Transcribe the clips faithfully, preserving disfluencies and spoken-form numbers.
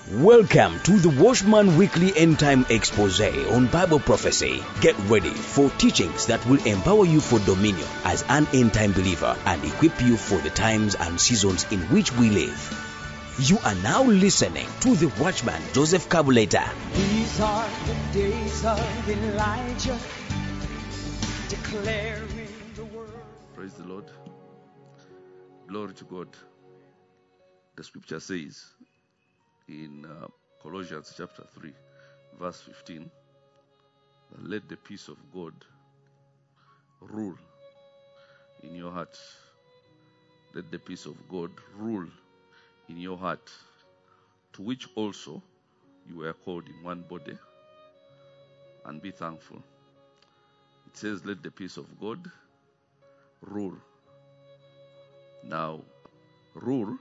Welcome to the Watchman Weekly End Time Expose on Bible Prophecy. Get ready for teachings that will empower you for dominion as an end time believer and equip you for the times and seasons in which we live. You are now listening to the Watchman Joseph Kabuleta. These are the days of Elijah, declaring the word. Praise the Lord. Glory to God. The scripture says in uh, Colossians chapter three, verse fifteen, let the peace of God rule in your heart. Let the peace of God rule in your heart, to which also you were called in one body, and be thankful. It says, let the peace of God rule. Now, rule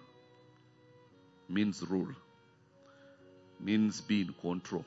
means rule, means be in control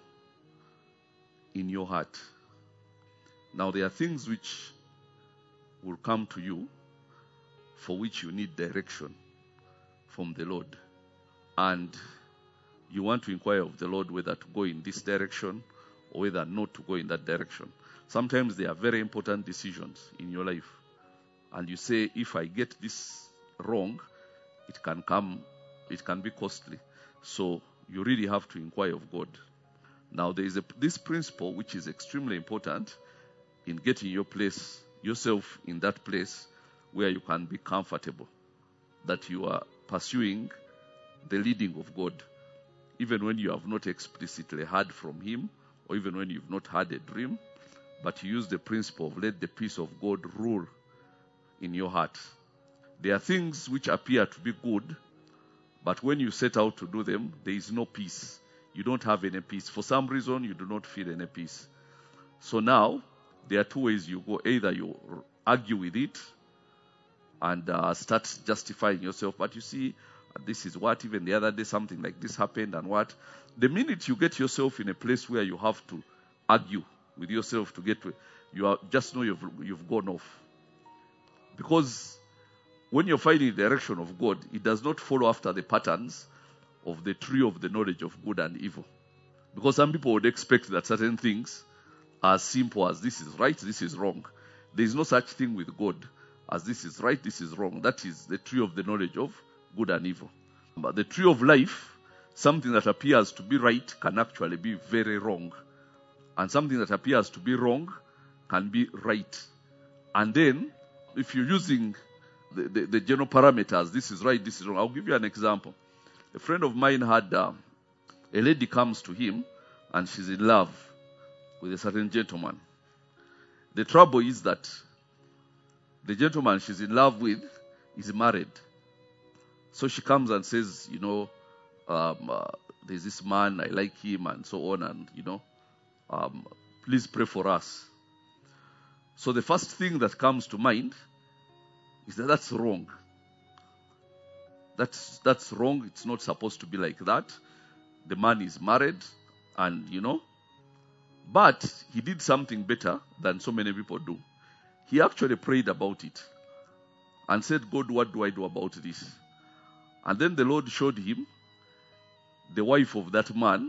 in your heart. Now, there are things which will come to you for which you need direction from the Lord. And you want to inquire of the Lord whether to go in this direction or whether not to go in that direction. Sometimes they are very important decisions in your life. And you say, if I get this wrong, it can come, it can be costly. So you really have to inquire of God. Now there is a, this principle which is extremely important in getting your place, yourself in that place where you can be comfortable, that you are pursuing the leading of God, even when you have not explicitly heard from Him, or even when you've not had a dream, but you use the principle of let the peace of God rule in your heart. There are things which appear to be good, but when you set out to do them, there is no peace. You don't have any peace. For some reason, you do not feel any peace. So now, there are two ways you go. Either you argue with it and uh, start justifying yourself. But you see, this is what, even the other day, something like this happened and what. The minute you get yourself in a place where you have to argue with yourself to get to it, you are, just know you've, you've gone off. Because when you're finding the direction of God, it does not follow after the patterns of the tree of the knowledge of good and evil. Because some people would expect that certain things are as simple as this is right, this is wrong. There is no such thing with God as this is right, this is wrong. That is the tree of the knowledge of good and evil. But the tree of life, something that appears to be right can actually be very wrong. And something that appears to be wrong can be right. And then, if you're using The, the, the general parameters, this is right, this is wrong. I'll give you an example. A friend of mine had, uh, a lady comes to him and she's in love with a certain gentleman. The trouble is that the gentleman she's in love with is married. So she comes and says, you know, um, uh, there's this man, I like him and so on, and, you know, um, please pray for us. So the first thing that comes to mind is that that's wrong. That's that's wrong. It's not supposed to be like that. The man is married and, you know, but he did something better than so many people do. He actually prayed about it and said, God, what do I do about this? And then the Lord showed him the wife of that man,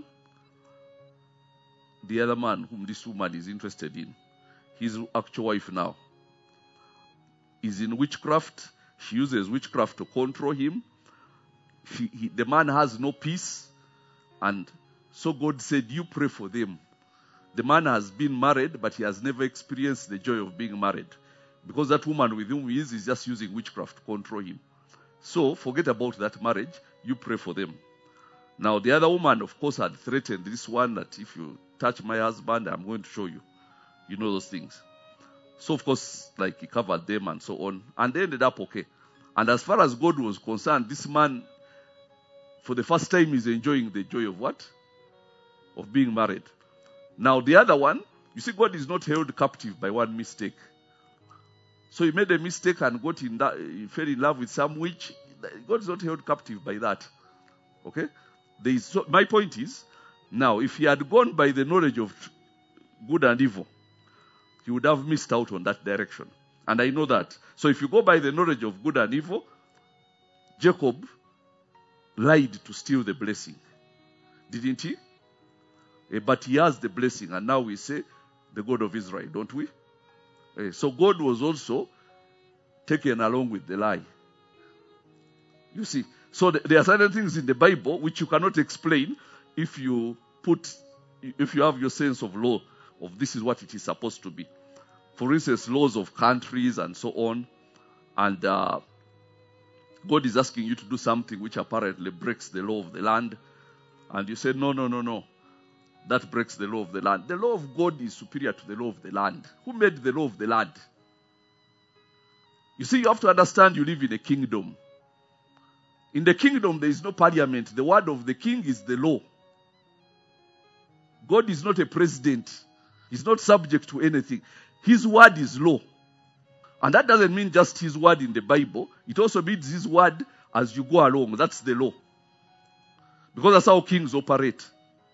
the other man whom this woman is interested in, his actual wife now, is in witchcraft. She uses witchcraft to control him. She, he, the man has no peace. And so God said, you pray for them. The man has been married, but he has never experienced the joy of being married. Because that woman with whom he is, is just using witchcraft to control him. So forget about that marriage. You pray for them. Now the other woman, of course, had threatened this one that if you touch my husband, I'm going to show you. You know those things. So, of course, like he covered them and so on. And they ended up okay. And as far as God was concerned, this man, for the first time, is enjoying the joy of what? Of being married. Now, the other one, you see, God is not held captive by one mistake. So he made a mistake and got in that, he fell in love with some witch. God is not held captive by that. Okay? There is, so, my point is, now, if he had gone by the knowledge of good and evil, he would have missed out on that direction. And I know that. So if you go by the knowledge of good and evil, Jacob lied to steal the blessing. didn't he? Eh, but he has the blessing, and now we say the God of Israel, don't we? Eh, so God was also taken along with the lie. You see, so th- there are certain things in the Bible which you cannot explain if you put, if you have your sense of law, of this is what it is supposed to be. For instance, laws of countries and so on, and uh, God is asking you to do something which apparently breaks the law of the land, and you say, no, no, no, no, that breaks the law of the land. The law of God is superior to the law of the land. Who made the law of the land? You see, you have to understand you live in a kingdom. In the kingdom, there is no parliament. The word of the king is the law. God is not a president. He's not subject to anything. His word is law. And that doesn't mean just his word in the Bible. It also means his word as you go along. That's the law. Because that's how kings operate.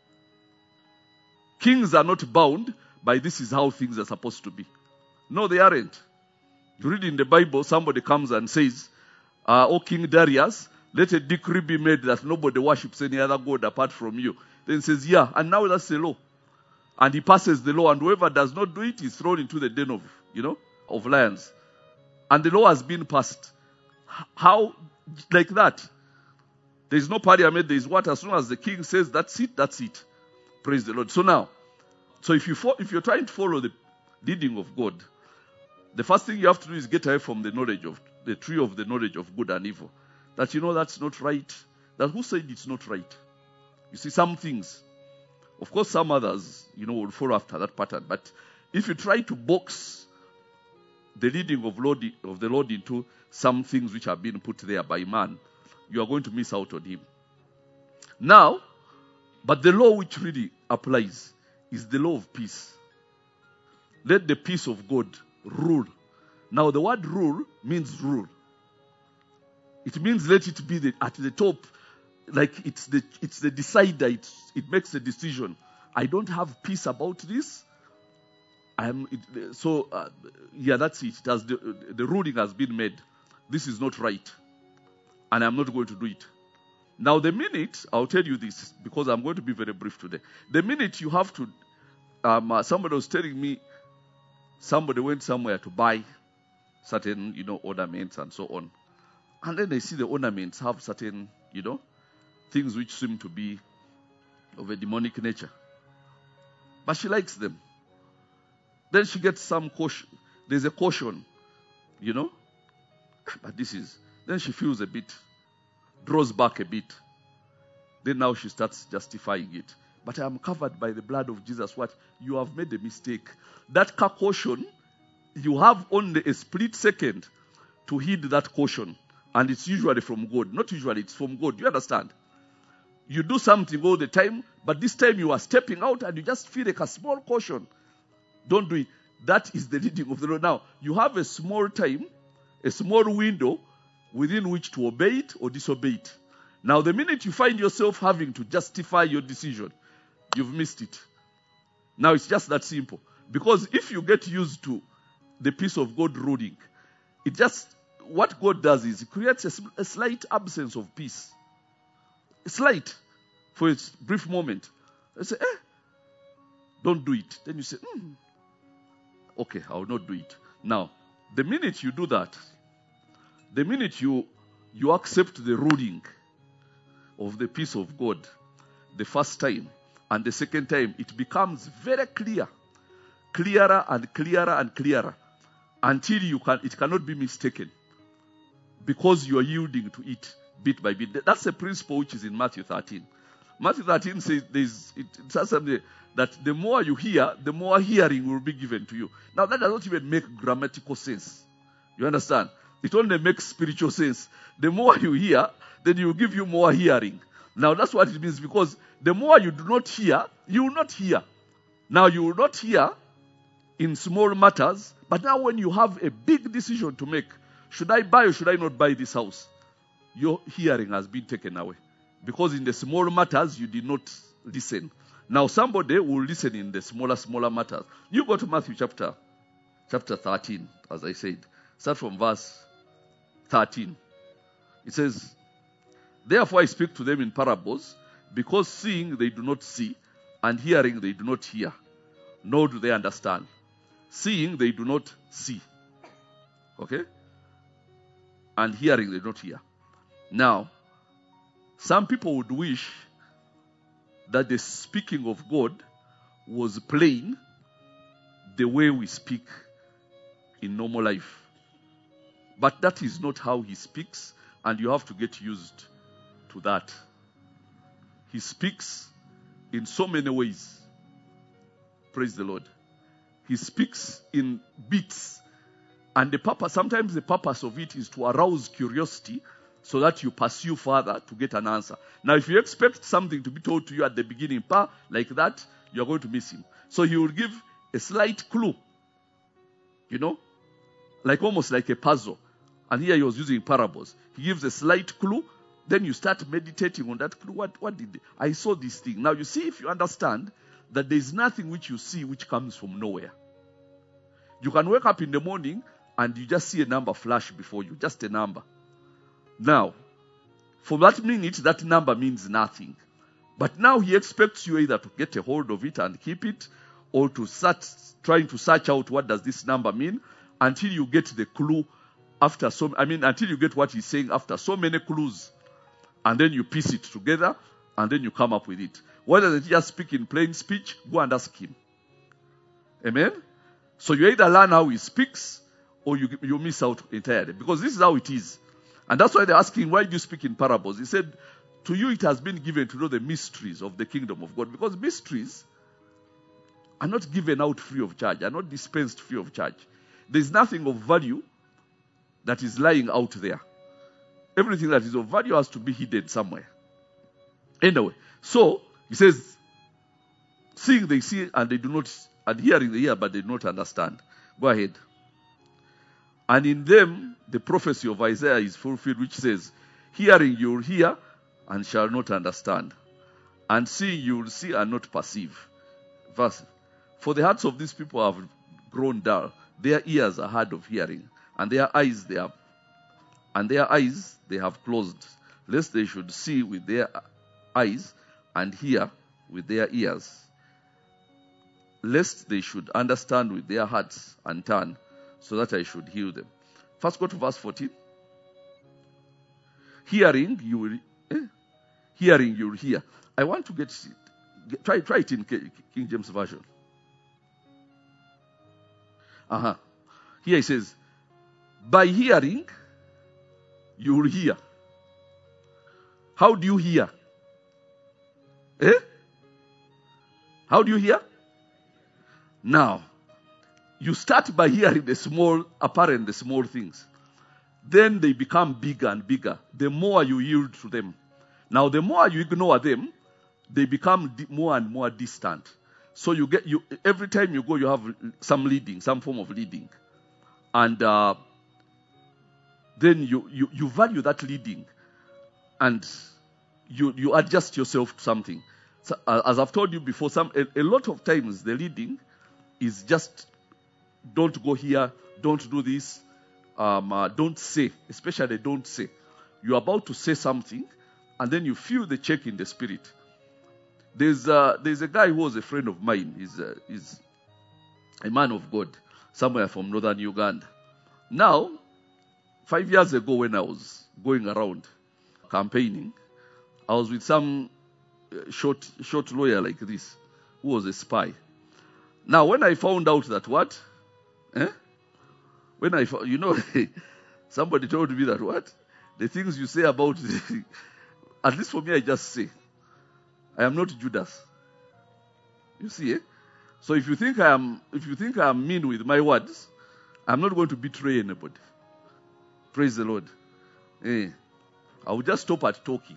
Kings are not bound by this is how things are supposed to be. No, they aren't. You read in the Bible, somebody comes and says, uh, O King Darius, let a decree be made that nobody worships any other god apart from you. Then he says, yeah, and now that's the law. And he passes the law, and whoever does not do it is thrown into the den of, you know, of lions. And the law has been passed. How? Like that. There is no parliament, there is what? As soon as the king says, that's it, that's it. Praise the Lord. So now, so if, you fo- if you're trying to follow the leading of God, the first thing you have to do is get away from the knowledge of, the tree of the knowledge of good and evil. That you know that's not right. That who said it's not right? You see, some things, of course some others, you know, will follow after that pattern. But if you try to box the leading of, Lord, of the Lord into some things which have been put there by man, you are going to miss out on him. Now, but the law which really applies is the law of peace. Let the peace of God rule. Now, the word rule means rule. It means let it be the, at the top, like it's the it's the decider. It's, it makes the decision. I don't have peace about this. I am it, so uh, yeah. That's it. It has the, the ruling has been made. This is not right, and I'm not going to do it. Now, the minute I'll tell you this because I'm going to be very brief today. The minute you have to, um, uh, somebody was telling me, somebody went somewhere to buy certain, you know, ornaments and so on. And then they see the ornaments have certain, you know, things which seem to be of a demonic nature. But she likes them. Then she gets some caution. There's a caution, you know. But this is, then she feels a bit, draws back a bit. Then now she starts justifying it. But I am covered by the blood of Jesus. What? You have made a mistake. That caution, you have only a split second to heed that caution. And it's usually from God. Not usually, it's from God. You understand? You do something all the time, but this time you are stepping out and you just feel like a small caution. Don't do it. That is the leading of the Lord. Now, you have a small time, a small window within which to obey it or disobey it. Now, the minute you find yourself having to justify your decision, you've missed it. Now, it's just that simple. Because if you get used to the peace of God ruling, it just, what God does is it creates a, a slight absence of peace. A slight, for a brief moment. I say, eh, don't do it. Then you say, hmm, okay, I will not do it. Now, the minute you do that, the minute you you accept the ruling of the peace of God, the first time and the second time, it becomes very clear, clearer and clearer and clearer, until you can it cannot be mistaken, because you are yielding to it bit by bit. That's a principle which is in Matthew thirteen. Matthew thirteen says there's it, it says something that the more you hear, the more hearing will be given to you. Now that does not even make grammatical sense. You understand? It only makes spiritual sense. The more you hear, then he will give you more hearing. Now that's what it means, because the more you do not hear, you will not hear. Now you will not hear in small matters, but now when you have a big decision to make, should I buy or should I not buy this house? Your hearing has been taken away. Because in the small matters, you did not listen. Now somebody will listen in the smaller, smaller matters. You go to Matthew chapter, chapter thirteen, as I said. Start from verse thirteen. It says, therefore I speak to them in parables, Because seeing they do not see, and hearing they do not hear, nor do they understand. Seeing they do not see. Okay? And hearing they do not hear. Now, some people would wish that the speaking of God was plain the way we speak in normal life. But that is not how he speaks, and you have to get used to that. He speaks in so many ways. Praise the Lord. He speaks in bits. And the purpose, sometimes the purpose of it is to arouse curiosity so that you pursue further to get an answer. Now, if you expect something to be told to you at the beginning, pa, like that, you're going to miss him. So he will give a slight clue. You know? Like almost like a puzzle. And here he was using parables. He gives a slight clue. Then you start meditating on that clue. What, what did I saw this thing? Now you see, if you understand that there is nothing which you see which comes from nowhere. You can wake up in the morning and you just see a number flash before you. Just a number. Now, for that minute, that number means nothing. But now he expects you either to get a hold of it and keep it, or to start trying to search out what does this number mean until you get the clue after so, I mean, until you get what he's saying after so many clues. And then you piece it together and then you come up with it. Whether they just speak in plain speech, go and ask him. Amen? So you either learn how he speaks or you, you miss out entirely. Because this is how it is. And that's why they're asking, why do you speak in parables? He said, to you it has been given to know the mysteries of the kingdom of God. Because mysteries are not given out free of charge, are not dispensed free of charge. There's nothing of value that is lying out there. Everything that is of value has to be hidden somewhere. Anyway, so he says, seeing they see and they do not, and hearing they hear but they do not understand. Go ahead. And in them the prophecy of Isaiah is fulfilled, which says, hearing you will hear and shall not understand, and seeing you will see and not perceive. Verse, for the hearts of these people have grown dull, their ears are hard of hearing, and their eyes they have and their eyes they have closed, lest they should see with their eyes and hear with their ears, lest they should understand with their hearts and turn, so that I should heal them. First go to verse fourteen. Hearing you will eh? Hearing you will hear. I want to get it. Get, try, try it in King James Version. Uh-huh. Here it says, by hearing you will hear. How do you hear? Eh? How do you hear? Now, you start by hearing the small, apparent, the small things. Then they become bigger and bigger. The more you yield to them. Now, the more you ignore them, they become di- more and more distant. So you get you every time you go, you have some leading, some form of leading, and uh, then you, you you value that leading, and you you adjust yourself to something. So, uh, as I've told you before, some a, a lot of times the leading is just don't go here, don't do this, um, uh, don't say, especially don't say. You're about to say something, and then you feel the check in the spirit. There's uh, there's a guy who was a friend of mine. He's uh, he's a man of God, somewhere from northern Uganda. Now, five years ago, when I was going around campaigning, I was with some short short lawyer like this, who was a spy. Now, when I found out that what, eh? When I you know, somebody told me that what, the things you say about, at least for me, I just say. I am not Judas. You see, eh? So if you think I am, if you think I am mean with my words, I'm not going to betray anybody. Praise the Lord. Eh? I will just stop at talking.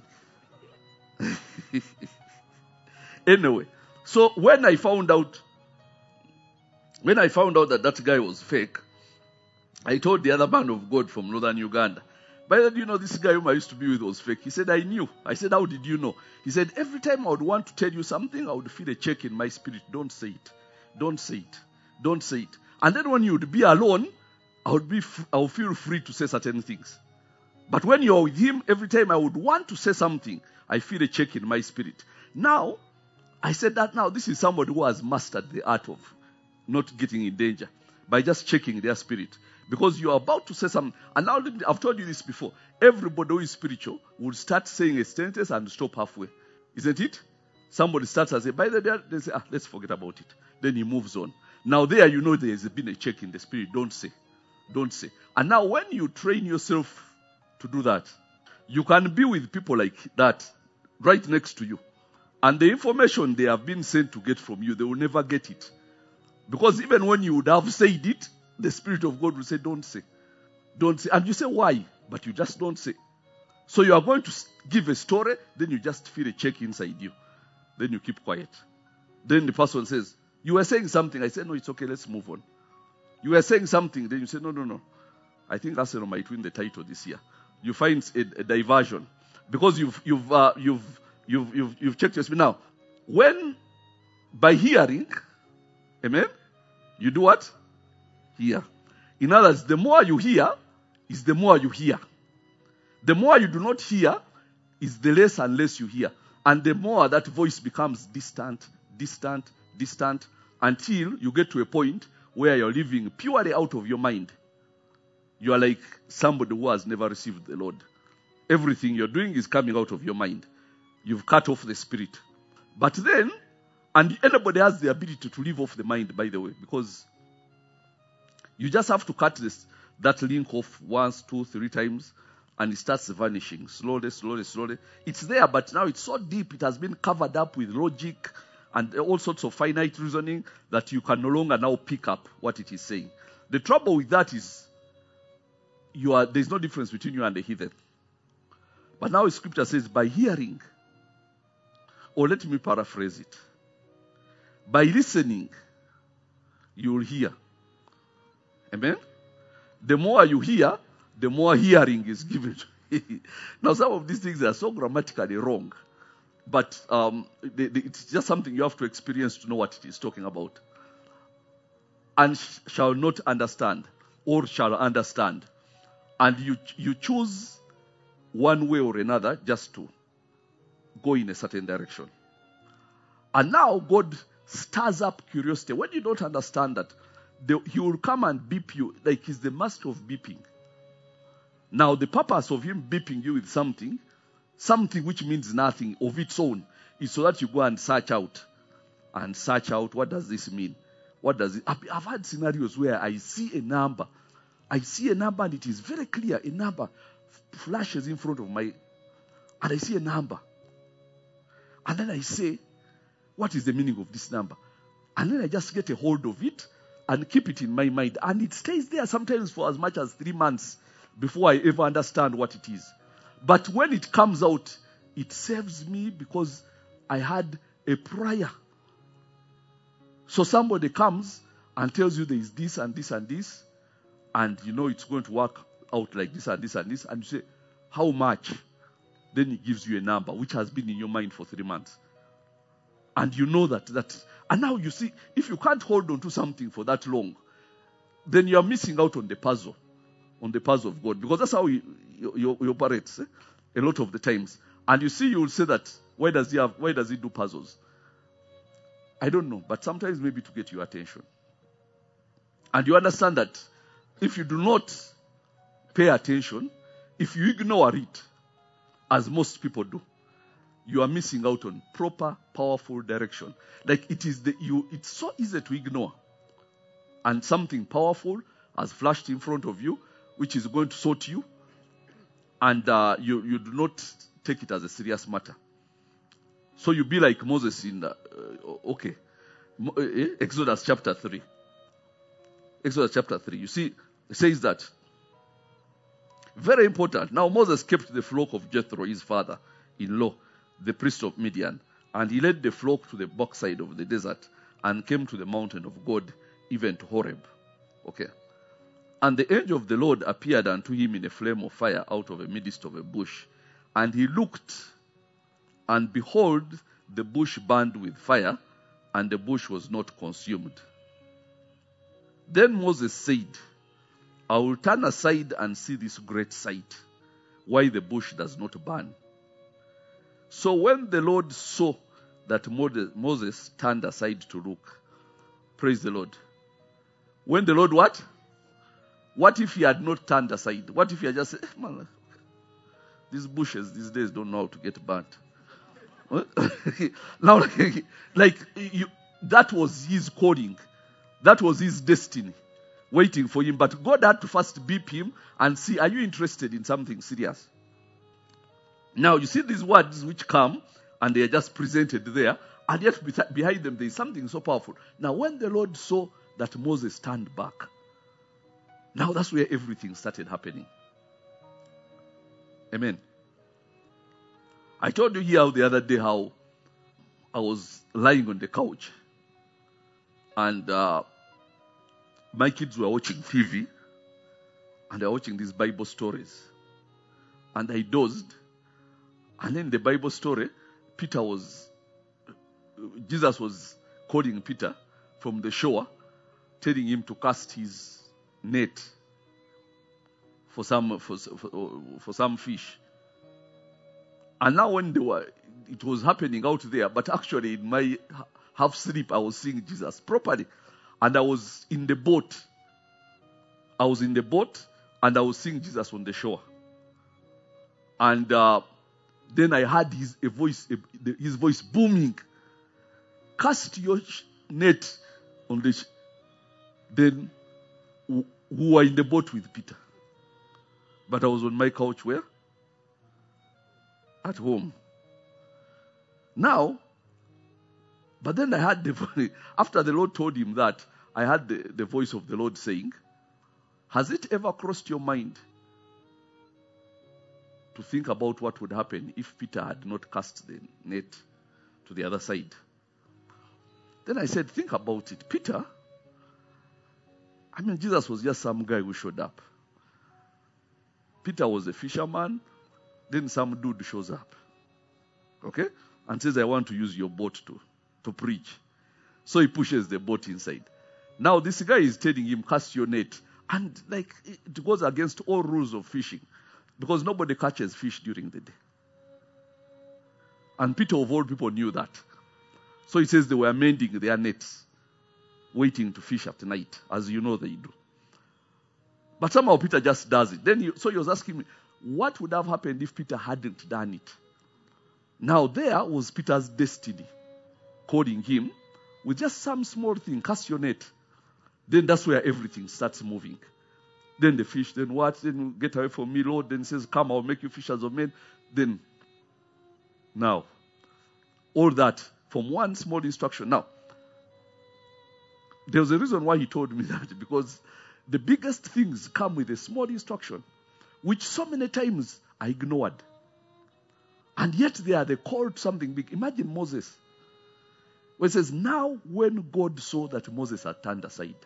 Anyway, so when I found out, when I found out that that guy was fake, I told the other man of God from northern Uganda, by the way, you know, this guy whom I used to be with was fake. He said, I knew. I said, how did you know? He said, every time I would want to tell you something, I would feel a check in my spirit. Don't say it. Don't say it. Don't say it. And then when you would be alone, I would be, I would feel free to say certain things. But when you're with him, every time I would want to say something, I feel a check in my spirit. Now, I said that now this is somebody who has mastered the art of not getting in danger by just checking their spirit. Because you are about to say something. And now I've told you this before. Everybody who is spiritual will start saying a sentence and stop halfway. Isn't it? Somebody starts and say, by the way, they say, ah, let's forget about it. Then he moves on. Now there you know there has been a check in the spirit. Don't say. Don't say. And now when you train yourself to do that, you can be with people like that right next to you. And the information they have been sent to get from you, they will never get it. Because even when you would have said it, the Spirit of God will say, don't say. Don't say. And you say, why? But you just don't say. So you are going to give a story, then you just feel a check inside you. Then you keep quiet. Then the person says, you were saying something. I said, no, it's okay, let's move on. You were saying something. Then you say, no, no, no. I think Arsenal might win the title this year. You find a, a diversion. Because you've, you've, uh, you've, you've, you've, you've checked your spirit. Now, when, by hearing, amen, you do what? Hear. In other words, the more you hear, is the more you hear. The more you do not hear, is the less and less you hear. And the more that voice becomes distant, distant, distant, until you get to a point where you're living purely out of your mind. You are like somebody who has never received the Lord. Everything you're doing is coming out of your mind. You've cut off the spirit. But then, and anybody has the ability to live off the mind, by the way, because you just have to cut this, that link off once, two, three times, and it starts vanishing slowly, slowly, slowly. It's there, but now it's so deep, it has been covered up with logic and all sorts of finite reasoning that you can no longer now pick up what it is saying. The trouble with that is you are there's no difference between you and the heathen. But now the scripture says, by hearing, or let me paraphrase it, by listening, you will hear. Amen? The more you hear, the more hearing is given. Now, some of these things are so grammatically wrong. But um, they, they, it's just something you have to experience to know what it is talking about. And sh- shall not understand, or shall understand. And you, you choose one way or another just to go in a certain direction. And now God stirs up curiosity. When you don't understand that, The, he will come and beep you like he's the master of beeping. Now, the purpose of him beeping you with something, something which means nothing of its own, is so that you go and search out. And search out, what does this mean? What does it? I've, I've had scenarios where I see a number. I see a number and it is very clear. A number flashes in front of my, and I see a number. And then I say, what is the meaning of this number? And then I just get a hold of it and keep it in my mind. And it stays there sometimes for as much as three months before I ever understand what it is. But when it comes out, it saves me because I had a prayer. So somebody comes and tells you there is this and this and this, and you know it's going to work out like this and this and this, and you say, how much? Then he gives you a number which has been in your mind for three months. And you know that, that, and now you see, if you can't hold on to something for that long, then you are missing out on the puzzle, on the puzzle of God. Because that's how he, he, he operates eh? a lot of the times. And you see, you will say that, why does he have, why does he do puzzles? I don't know, but sometimes maybe to get your attention. And you understand that if you do not pay attention, if you ignore it, as most people do, you are missing out on proper, powerful direction. Like it is the you. It's so easy to ignore. And something powerful has flashed in front of you, which is going to sort you, and uh, you you do not take it as a serious matter. So you be like Moses in the, uh, okay, Exodus chapter three. Exodus chapter three. You see, it says that. Very important. Now Moses kept the flock of Jethro, his father-in-law, the priest of Midian, and he led the flock to the backside of the desert and came to the mountain of God, even to Horeb. Okay. And the angel of the Lord appeared unto him in a flame of fire out of the midst of a bush. And he looked, and behold, the bush burned with fire, and the bush was not consumed. Then Moses said, I will turn aside and see this great sight, why the bush does not burn. So when the Lord saw that Moses turned aside to look, praise the Lord. When the Lord what? What if he had not turned aside? What if he had just said, eh, man, these bushes these days don't know how to get burnt. Now, like, you, that was his calling. That was his destiny waiting for him. But God had to first beep him and see, are you interested in something serious? Now, you see these words which come and they are just presented there, and yet behind them there is something so powerful. Now, when the Lord saw that Moses turned back, now that's where everything started happening. Amen. I told you here the other day how I was lying on the couch and uh, my kids were watching T V and they were watching these Bible stories. And I dozed. And in the Bible story, Peter was, Jesus was calling Peter from the shore, telling him to cast his net for some for, for, for some fish. And now when they were, it was happening out there, but actually in my half sleep, I was seeing Jesus properly. And I was in the boat. I was in the boat and I was seeing Jesus on the shore. And uh, then I heard his a voice, a, his voice booming. Cast your net on the. Sh-. Then who were in the boat with Peter. But I was on my couch where? At home. Now, but then I heard the after the Lord told him that, I heard the, the voice of the Lord saying, has it ever crossed your mind to think about what would happen if Peter had not cast the net to the other side? Then I said, think about it. Peter, I mean, Jesus was just some guy who showed up. Peter was a fisherman. Then some dude shows up. Okay? And says, I want to use your boat to, to preach. So he pushes the boat inside. Now this guy is telling him, cast your net. And like, it goes against all rules of fishing. Because nobody catches fish during the day. And Peter of all people knew that. So he says they were mending their nets, waiting to fish at night, as you know they do. But somehow Peter just does it. Then he, so he was asking me, what would have happened if Peter hadn't done it? Now there was Peter's destiny, calling him with just some small thing, cast your net. Then that's where everything starts moving. Then the fish, then what? Then get away from me, Lord. Then he says, come, I'll make you fishers of men. Then, now, all that from one small instruction. Now, there was a reason why he told me that, because the biggest things come with a small instruction, which so many times I ignored. And yet they are the call to something big. Imagine Moses. Where it says, now when God saw that Moses had turned aside,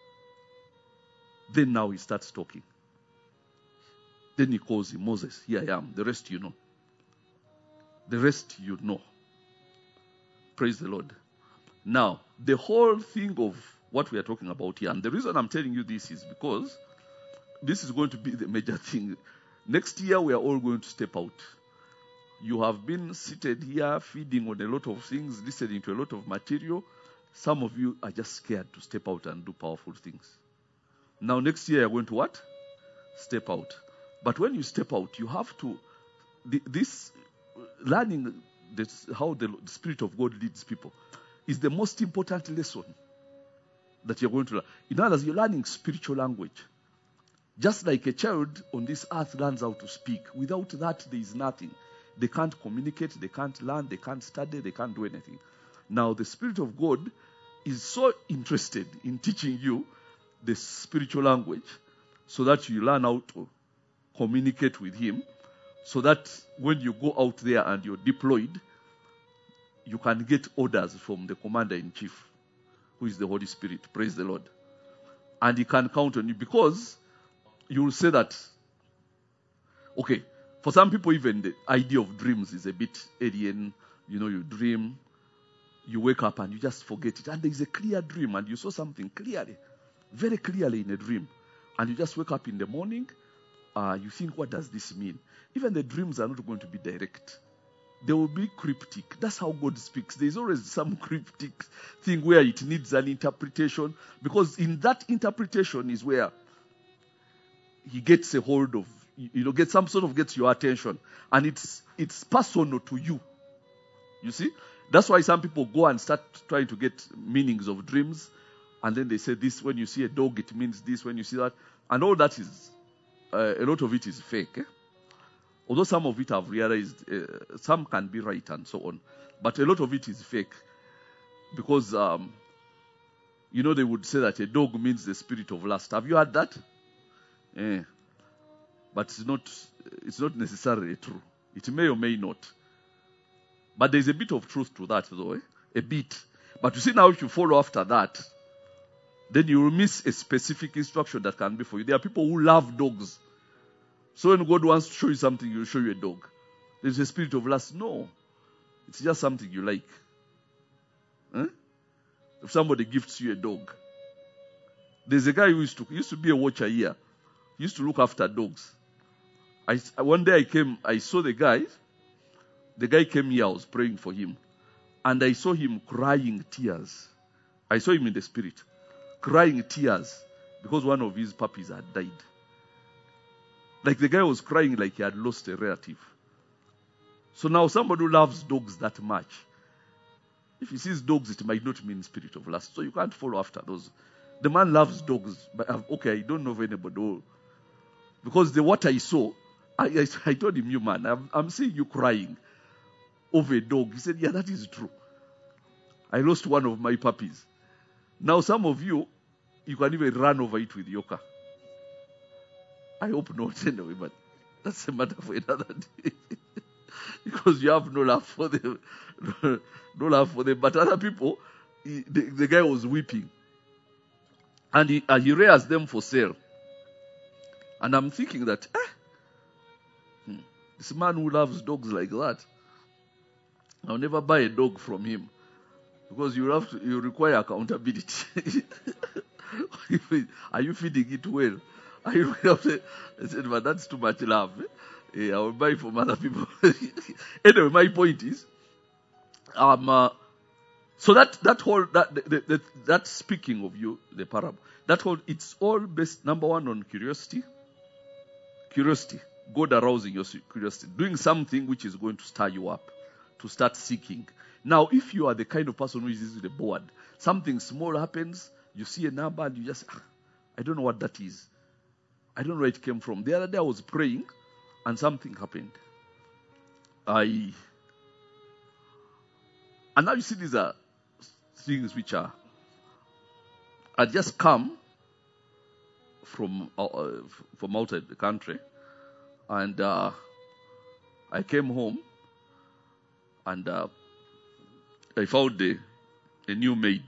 then now he starts talking. Then he calls him, Moses, here I am. The rest you know. The rest you know. Praise the Lord. Now, the whole thing of what we are talking about here, and the reason I'm telling you this is because this is going to be the major thing. Next year, we are all going to step out. You have been seated here, feeding on a lot of things, listening to a lot of material. Some of you are just scared to step out and do powerful things. Now, next year, you're going to what? Step out. But when you step out, you have to, this learning this, how the Spirit of God leads people is the most important lesson that you're going to learn. In other words, you're learning spiritual language. Just like a child on this earth learns how to speak. Without that, there is nothing. They can't communicate, they can't learn, they can't study, they can't do anything. Now, the Spirit of God is so interested in teaching you the spiritual language so that you learn how to communicate with Him, so that when you go out there and you're deployed, you can get orders from the Commander-in-Chief, who is the Holy Spirit. Praise the Lord. And He can count on you, because you will say that, okay, for some people even the idea of dreams is a bit alien. You know, you dream, you wake up and you just forget it. And there is a clear dream and you saw something clearly, very clearly in a dream. And you just wake up in the morning uh, you think, what does this mean? Even the dreams are not going to be direct. They will be cryptic. That's how God speaks. There's always some cryptic thing where it needs an interpretation, because in that interpretation is where he gets a hold of, you know, get some sort of gets your attention, and it's it's personal to you. You see, that's why some people go and start trying to get meanings of dreams, and then they say this. When you see a dog, it means this. When you see that, and all that is uh, a lot of it is fake. Eh? Although some of it I've realized, uh, some can be right and so on, but a lot of it is fake, because um, you know, they would say that a dog means the spirit of lust. Have you heard that? Eh. But it's not, it's not necessarily true. It may or may not. But there's a bit of truth to that, though. Eh? A bit. But you see, now if you follow after that, then you will miss a specific instruction that can be for you. There are people who love dogs. So when God wants to show you something, He will show you a dog. There's a spirit of lust. No. It's just something you like. Eh? If somebody gifts you a dog. There's a guy who used to, used to be a watcher here. He used to look after dogs. I, one day I came, I saw the guy. The guy came here, I was praying for him. And I saw him crying tears. I saw him in the spirit. Crying tears. Because one of his puppies had died. Like the guy was crying like he had lost a relative. So now somebody who loves dogs that much, if he sees dogs, it might not mean spirit of lust. So you can't follow after those. The man loves dogs. But I've, okay, I don't know of anybody who, because the what I saw, I, I, I told him, you man, I'm, I'm seeing you crying over a dog. He said, yeah, that is true. I lost one of my puppies. Now some of you, you can even run over it with your car. I hope not anyway, but that's a matter for another day. Because you have no love for them. No, no love for them. But other people, he, the, the guy was weeping. And he, uh, he rears them for sale. And I'm thinking that, eh, hmm, this man who loves dogs like that, I'll never buy a dog from him. Because you have to, you require accountability. Are you feeding it well? Are you I said, but that's too much love. Eh? I will buy from other people. Anyway, my point is, um, uh, so that that whole that that, that that speaking of you, the parable, that whole it's all based, number one, on curiosity. Curiosity, God arousing your curiosity, doing something which is going to stir you up, to start seeking. Now, if you are the kind of person who is easily bored, something small happens, you see a number and you just, ah, I don't know what that is. I don't know where it came from. The other day I was praying and something happened. I, and now you see these are things which are, I just come from uh, from outside the country, and uh, I came home, and uh, I found a, a new maid.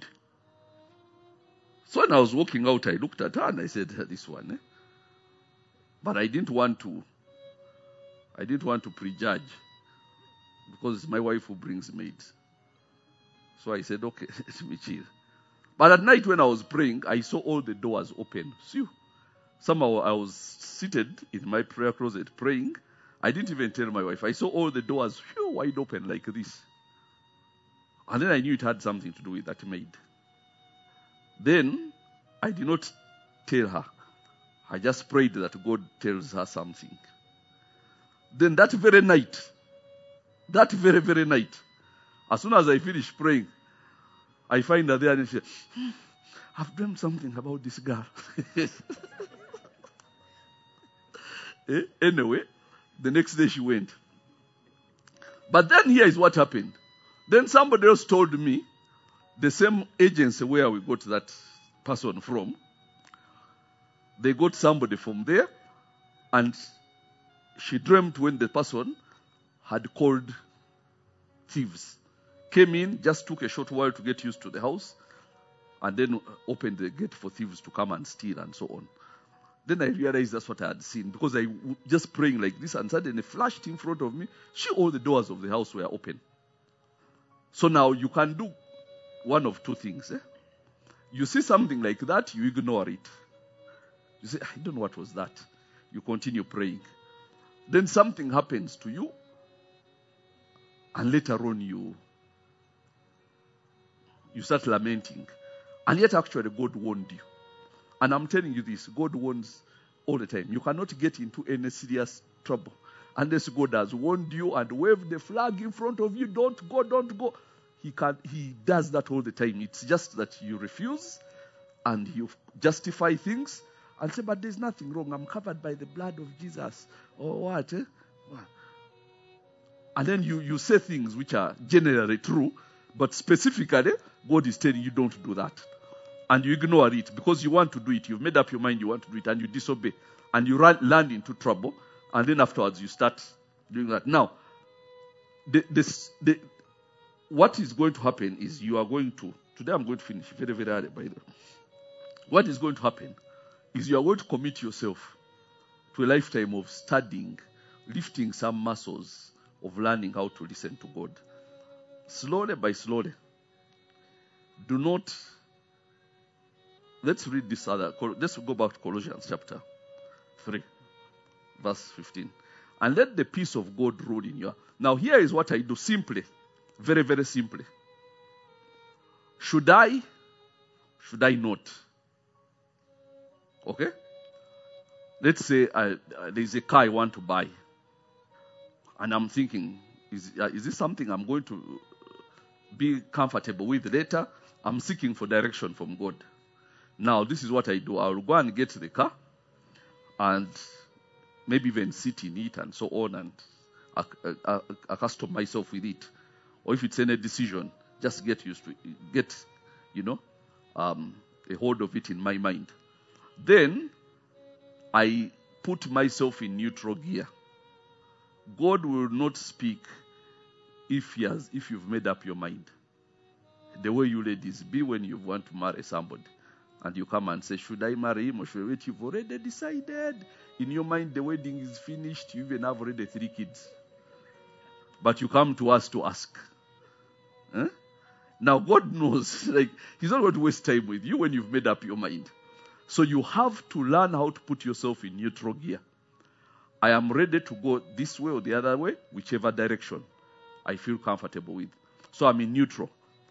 So when I was walking out, I looked at her and I said, "This one." Eh? But I didn't want to. I didn't want to prejudge, because it's my wife who brings maids. So I said, "Okay, let me chill." But at night when I was praying, I saw all the doors open. See, somehow I was seated in my prayer closet praying. I didn't even tell my wife. I saw all the doors whew, wide open like this. And then I knew it had something to do with that maid. Then I did not tell her. I just prayed that God tells her something. Then that very night, that very, very night, as soon as I finished praying, I find her there and she said, hmm, I've dreamt something about this girl. eh? Anyway, the next day she went. But then here is what happened. Then somebody else told me, the same agency where we got that person from, they got somebody from there, and she dreamt when the person had called thieves. Came in, just took a short while to get used to the house, and then opened the gate for thieves to come and steal and so on. Then I realized that's what I had seen, because I was just praying like this, and suddenly flashed in front of me. See, all the doors of the house were open. So now you can do one of two things. Eh? You see something like that, you ignore it. You say, I don't know what was that. You continue praying. Then something happens to you, and later on you, you start lamenting. And yet actually God warned you. And I'm telling you this, God warns all the time. You cannot get into any serious trouble unless God has warned you and waved the flag in front of you. Don't go, don't go. He can, he does that all the time. It's just that you refuse and you justify things and say, but there's nothing wrong. I'm covered by the blood of Jesus. Or what? Eh? What? And then you, you say things which are generally true, but specifically, God is telling you don't do that. And you ignore it because you want to do it. You've made up your mind you want to do it and you disobey. And you run, land into trouble. And then afterwards you start doing that. Now, the, this, the, what is going to happen is you are going to, today I'm going to finish very, very early by the way. What is going to happen is you are going to commit yourself to a lifetime of studying, lifting some muscles of learning how to listen to God. Slowly by slowly. Do not, let's read this other, let's go back to Colossians chapter three, verse fifteen. And let the peace of God rule in you. Now here is what I do simply, very, very simply. Should I, should I not? Okay? Let's say I, uh, there's a car I want to buy. And I'm thinking, is, uh, is this something I'm going to be comfortable with later? I'm seeking for direction from God. Now, this is what I do. I will go and get the car and maybe even sit in it and so on and accustom myself with it. Or if it's any decision, just get used to it, get, you know, um, a hold of it in my mind. Then, I put myself in neutral gear. God will not speak if he has, if you've made up your mind. The way you ladies be when you want to marry somebody. And you come and say, should I marry him or should I wait? You've already decided. In your mind, the wedding is finished. You even have already three kids. But you come to us to ask. Huh? Now, God knows, like, he's not going to waste time with you when you've made up your mind. So you have to learn how to put yourself in neutral gear. I am ready to go this way or the other way, whichever direction I feel comfortable with. So I'm in neutral.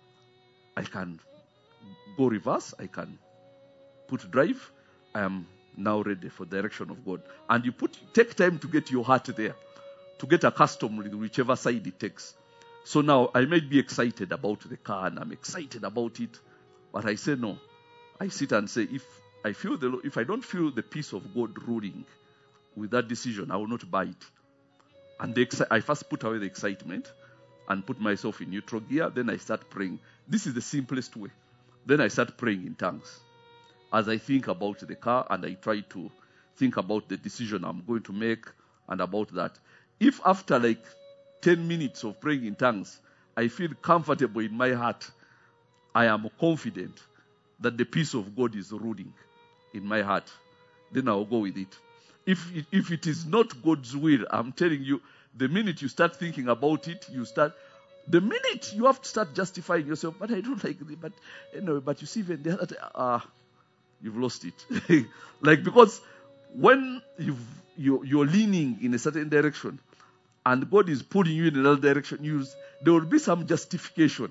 I can go reverse. I can put drive. I am now ready for direction of God. And you put take time to get your heart there, to get accustomed with whichever side it takes. So now I may be excited about the car and I'm excited about it, but I say no. I sit and say, if I feel the if I don't feel the peace of God ruling with that decision, I will not buy it. And the exci- I first put away the excitement and put myself in neutral gear. Then I start praying. This is the simplest way. Then I start praying in tongues as I think about the car and I try to think about the decision I'm going to make and about that. If after like ten minutes of praying in tongues, I feel comfortable in my heart, I am confident that the peace of God is ruling in my heart, then I'll go with it. If it, if it is not God's will, I'm telling you, the minute you start thinking about it, you start, the minute you have to start justifying yourself, but I don't like it, but anyway, but you see, even the other, ah, uh, you've lost it. Like, because when you've, you're, you're leaning in a certain direction, and God is pulling you in another direction, you, there will be some justification.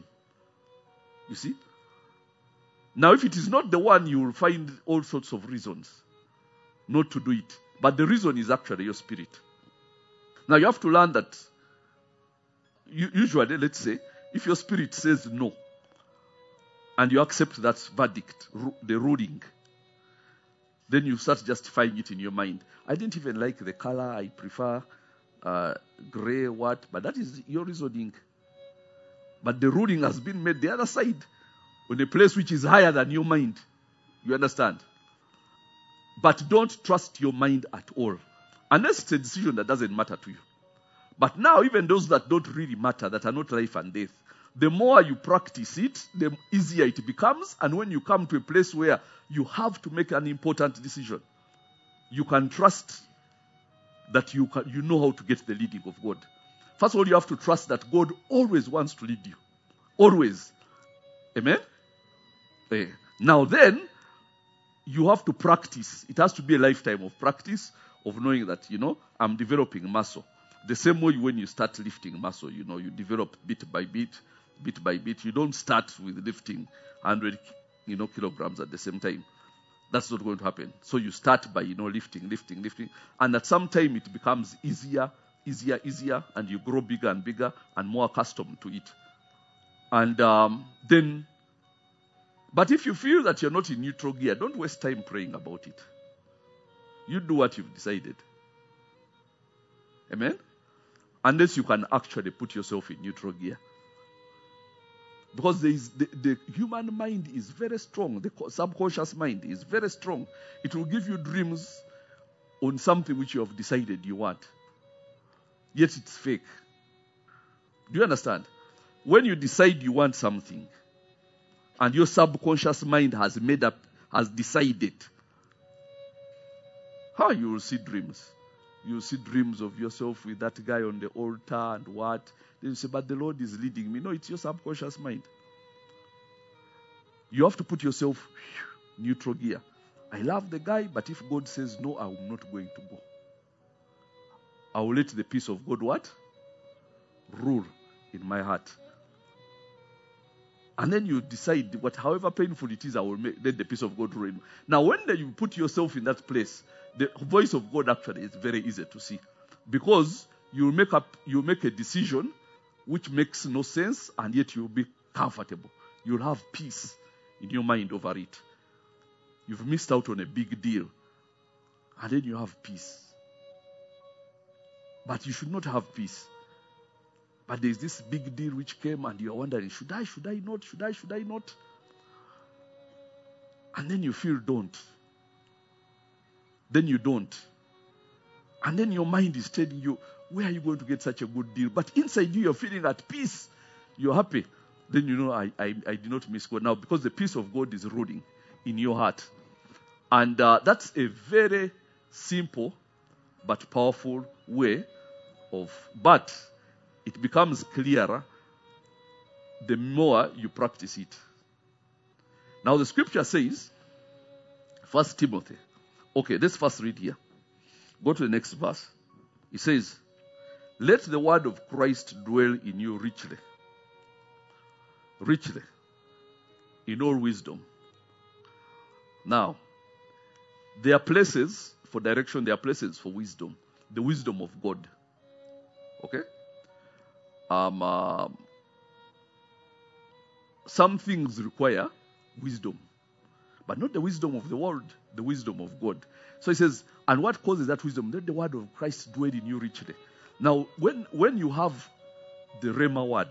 You see? Now, if it is not the one, you will find all sorts of reasons not to do it. But the reason is actually your spirit. Now, you have to learn that usually, let's say, if your spirit says no, and you accept that verdict, the ruling, then you start justifying it in your mind. I didn't even like the color. I prefer uh, gray, what? But that is your reasoning. But the ruling has been made the other side, on a place which is higher than your mind. You understand? But don't trust your mind at all. Unless it's a decision that doesn't matter to you. But now, even those that don't really matter, that are not life and death, the more you practice it, the easier it becomes. And when you come to a place where you have to make an important decision, you can trust that you can, you know how to get the leading of God. First of all, you have to trust that God always wants to lead you. Always. Amen? Now then, you have to practice. It has to be a lifetime of practice of knowing that, you know, I'm developing muscle. The same way when you start lifting muscle, you know, you develop bit by bit, bit by bit. You don't start with lifting one hundred, you know, kilograms at the same time. That's not going to happen. So you start by, you know, lifting, lifting, lifting. And at some time it becomes easier, easier, easier. And you grow bigger and bigger and more accustomed to it. And um, then, but if you feel that you're not in neutral gear, don't waste time praying about it. You do what you've decided. Amen? Unless you can actually put yourself in neutral gear. Because there is the, the human mind is very strong. The subconscious mind is very strong. It will give you dreams on something which you have decided you want. Yet it's fake. Do you understand? When you decide you want something, and your subconscious mind has made up, has decided, how you will see dreams. You will see dreams of yourself with that guy on the altar and what. Then you say, but the Lord is leading me. No, it's your subconscious mind. You have to put yourself neutral gear. I love the guy, but if God says no, I'm not going to go. I will let the peace of God what? Rule in my heart. And then you decide what, however painful it is, I will make, let the peace of God rule. Now, when you put yourself in that place, the voice of God actually is very easy to see, because you make up, you make a decision which makes no sense, and yet you'll be comfortable. You'll have peace in your mind over it. You've missed out on a big deal, and then you have peace. But you should not have peace. But there's this big deal which came, and you're wondering, should I, should I not, should I, should I not? And then you feel don't. Then you don't. And then your mind is telling you, where are you going to get such a good deal? But inside you, you're feeling at peace. You're happy. Then you know, I, I, I did not miss God. Now, because the peace of God is ruling in your heart. And uh, that's a very simple but powerful way of, but it becomes clearer the more you practice it. Now, the scripture says, First Timothy. Okay, let's first read here. Go to the next verse. It says, let the word of Christ dwell in you richly. Richly. In all wisdom. Now, there are places for direction, there are places for wisdom. The wisdom of God. Okay? Um, uh, some things require wisdom. But not the wisdom of the world, the wisdom of God. So he says, and what causes that wisdom? Let the word of Christ dwell in you richly. Now, when, when you have the Rhema word,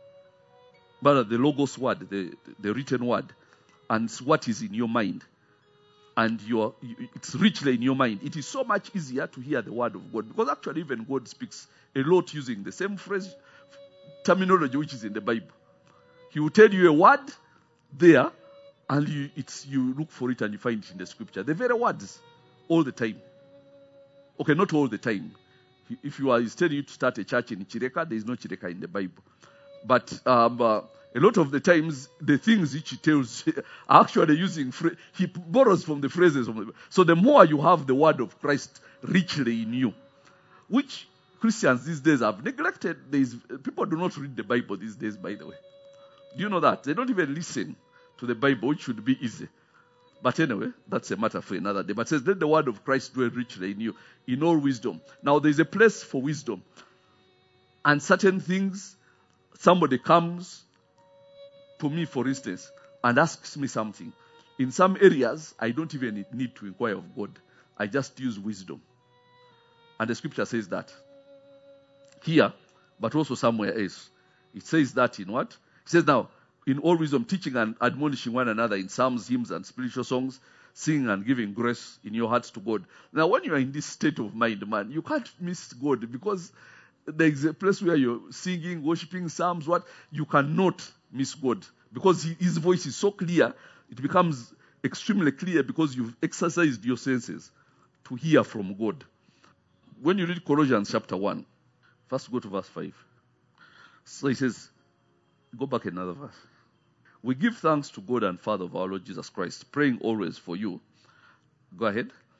but the Logos word, the, the written word, and what is in your mind, and you're, it's richly in your mind, it is so much easier to hear the word of God. Because actually even God speaks a lot using the same phrase, terminology which is in the Bible. He will tell you a word there, and you, it's, you look for it and you find it in the scripture. The very words, all the time. Okay, not all the time. If you are telling you to start a church in Chireka, there is no Chireka in the Bible. But um, uh, a lot of the times, the things which he tells are actually using, he borrows from the phrases. Of the, so the more you have the word of Christ richly in you, which Christians these days have neglected. There is, people do not read the Bible these days, by the way. Do you know that? They don't even listen to the Bible, which should be easy. But anyway, that's a matter for another day. But it says, let the word of Christ dwell richly in you, in all wisdom. Now, there's a place for wisdom. And certain things, somebody comes to me, for instance, and asks me something. In some areas, I don't even need to inquire of God. I just use wisdom. And the scripture says that. Here, but also somewhere else. It says that in what? It says now, in all wisdom, teaching and admonishing one another in psalms, hymns, and spiritual songs, singing and giving grace in your hearts to God. Now, when you are in this state of mind, man, you can't miss God, because there is a place where you're singing, worshiping, psalms, what? You cannot miss God, because he, his voice is so clear, it becomes extremely clear because you've exercised your senses to hear from God. When you read Colossians chapter one, first go to verse five. So he says, go back another verse. We give thanks to God and Father of our Lord Jesus Christ, praying always for you. Go ahead.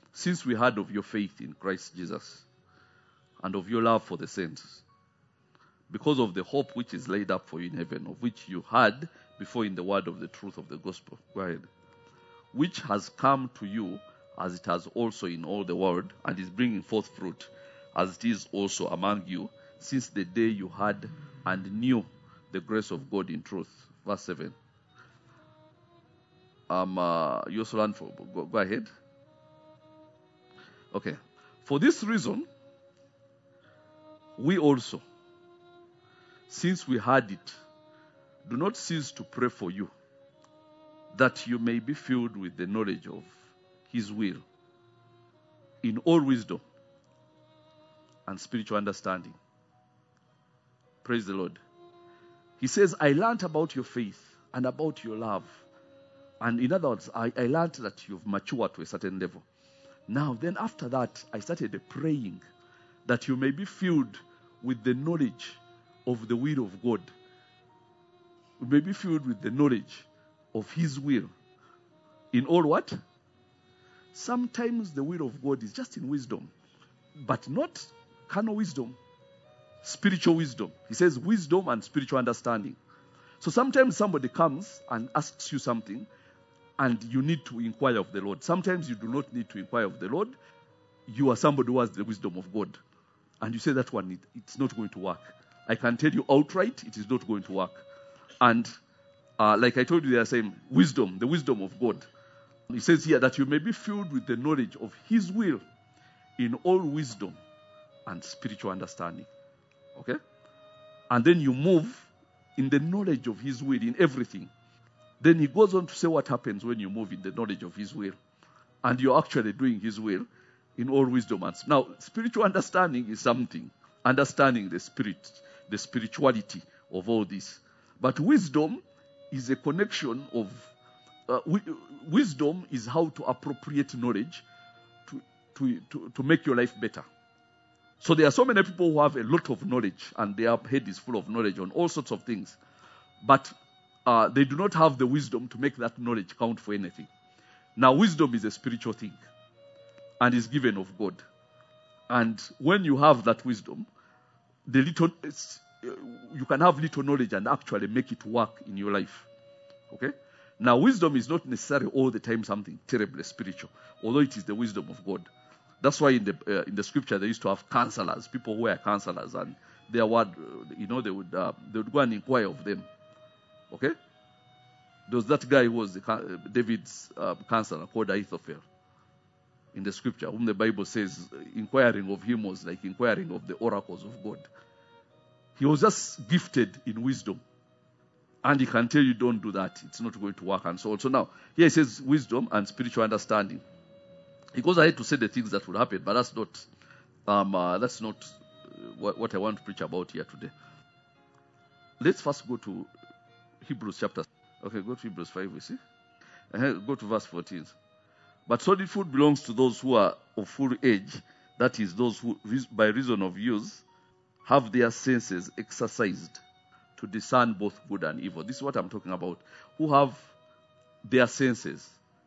since we heard of your faith in Christ Jesus and of your love for the saints, because of the hope which is laid up for you in heaven, of which you heard before in the word of the truth of the gospel. Go ahead. Which has come to you as it has also in all the world, and is bringing forth fruit, as it is also among you, since the day you heard and knew the grace of God in truth. Verse seven. Um, uh, you also learn for, go, go ahead. Okay. For this reason, we also, since we heard it, do not cease to pray for you, that you may be filled with the knowledge of His will, in all wisdom and spiritual understanding. Praise the Lord. He says, I learned about your faith and about your love. And in other words, I, I learned that you've matured to a certain level. Now, then after that, I started praying that you may be filled with the knowledge of the will of God. You may be filled with the knowledge of His will. In all what? Sometimes the will of God is just in wisdom, but not carnal wisdom, spiritual wisdom. He says wisdom and spiritual understanding. So sometimes somebody comes and asks you something, and you need to inquire of the Lord. Sometimes you do not need to inquire of the Lord. You are somebody who has the wisdom of God. And you say that one, it, it's not going to work. I can tell you outright, it is not going to work. And uh, like I told you, they are saying wisdom, the wisdom of God. He says here that you may be filled with the knowledge of His will in all wisdom and spiritual understanding. Okay? And then you move in the knowledge of His will in everything. Then he goes on to say what happens when you move in the knowledge of His will. And you're actually doing His will in all wisdom. And now, spiritual understanding is something. Understanding the spirit, the spirituality of all this. But wisdom is a connection of... Uh, w- wisdom is how to appropriate knowledge to, to, to, to make your life better. So there are so many people who have a lot of knowledge and their head is full of knowledge on all sorts of things. But uh, they do not have the wisdom to make that knowledge count for anything. Now, wisdom is a spiritual thing and is given of God. And when you have that wisdom, the little you can have little knowledge and actually make it work in your life. Okay? Now, wisdom is not necessarily all the time something terribly spiritual, although it is the wisdom of God. That's why in the uh, in the scripture they used to have counselors, people who were counselors, and their word, you know, they would uh, they would go and inquire of them. Okay, there was that guy who was the, uh, David's uh, counselor called Ahithophel in the scripture, whom the Bible says uh, inquiring of him was like inquiring of the oracles of God. He was just gifted in wisdom, and he can tell you don't do that; it's not going to work, and so on. So now here he says wisdom and spiritual understanding. He goes ahead to say the things that will happen, but that's not um, uh, that's not uh, what, what I want to preach about here today. Let's first go to Hebrews chapter. Okay, go to Hebrews five, we see. Uh, go to verse fourteen. But solid food belongs to those who are of full age, that is, those who, by reason of use, have their senses exercised to discern both good and evil. This is what I'm talking about. Who have their senses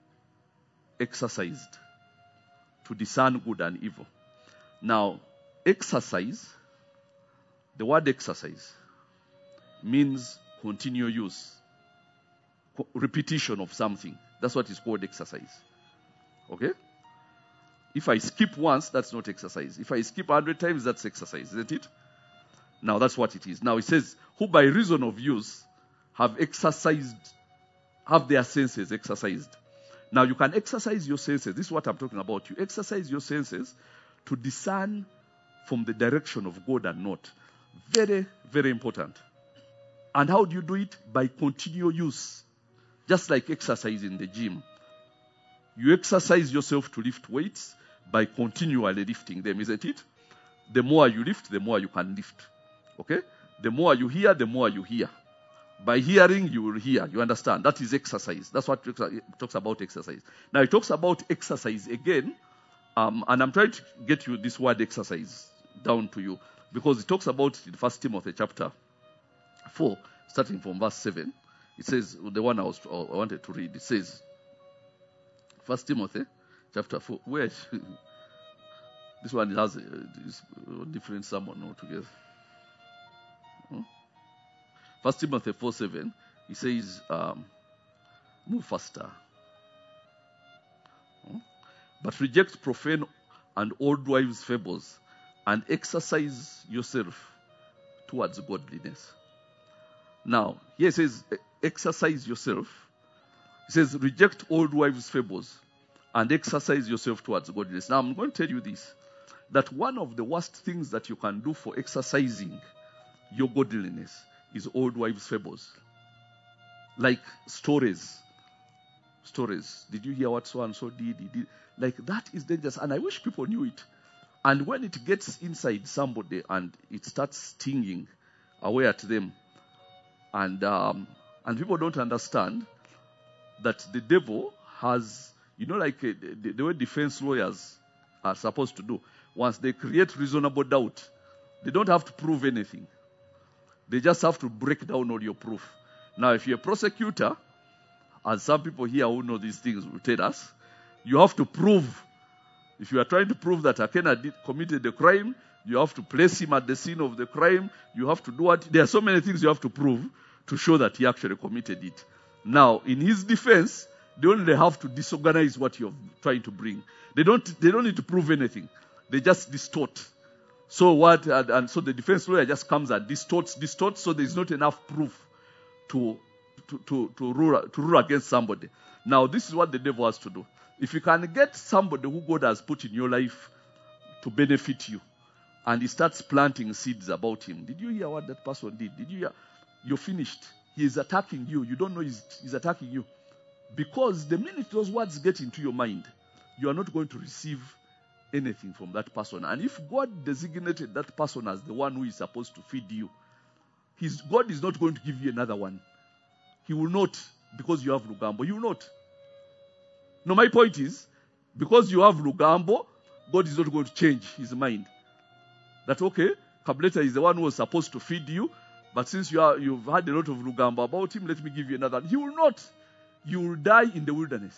exercised to discern good and evil. Now, exercise, the word exercise, means continual use, co- repetition of something. That's what is called exercise. Okay? If I skip once, that's not exercise. If I skip a hundred times, that's exercise, isn't it? Now, that's what it is. Now, it says, who by reason of use have exercised, have their senses exercised. Now, you can exercise your senses. This is what I'm talking about. You exercise your senses to discern from the direction of God and not. Very, very important. And how do you do it? By continual use. Just like exercise in the gym. You exercise yourself to lift weights by continually lifting them, isn't it? The more you lift, the more you can lift. Okay? The more you hear, the more you hear. By hearing, you will hear. You understand? That is exercise. That's what it talks about exercise. Now, it talks about exercise again. Um, and I'm trying to get you this word exercise down to you. Because it talks about in First Timothy chapter four, starting from verse seven. It says, the one I, was, I wanted to read, it says, First Timothy chapter four. Where? This one has a, a different sermon altogether. Hmm? First Timothy four seven. He says, um, "Move faster." Hmm? But reject profane and old wives' fables, and exercise yourself towards godliness. Now, here it says, exercise yourself. It says, reject old wives' fables and exercise yourself towards godliness. Now, I'm going to tell you this, that one of the worst things that you can do for exercising your godliness is old wives' fables. Like stories. Stories. Did you hear what so-and-so did? He did? Like, that is dangerous. And I wish people knew it. And when it gets inside somebody and it starts stinging away at them, and um, and people don't understand that the devil has, you know, like uh, the, the way defense lawyers are supposed to do. Once they create reasonable doubt, they don't have to prove anything. They just have to break down all your proof. Now, if you're a prosecutor, as some people here who know these things will tell us, you have to prove. If you are trying to prove that Akena did, committed a crime, you have to place him at the scene of the crime. You have to do what? There are so many things you have to prove to show that he actually committed it. Now, in his defense, they only have to disorganize what you're trying to bring. They don't. They don't need to prove anything. They just distort. So what? And, and so the defense lawyer just comes and distorts, distorts. So there is not enough proof to to to to rule to rule against somebody. Now, this is what the devil has to do. If you can get somebody who God has put in your life to benefit you, and he starts planting seeds about him. Did you hear what that person did? Did you hear? You're finished. He is attacking you. You don't know he's, he's attacking you. Because the minute those words get into your mind, you are not going to receive anything from that person. And if God designated that person as the one who is supposed to feed you, his, God is not going to give you another one. He will not, because you have Lugambo. He will not. No, my point is, because you have Lugambo, God is not going to change his mind. That, okay, Kableta is the one who was supposed to feed you, but since you are, you've had a lot of Lugambo about him, let me give you another. He will not. You will die in the wilderness.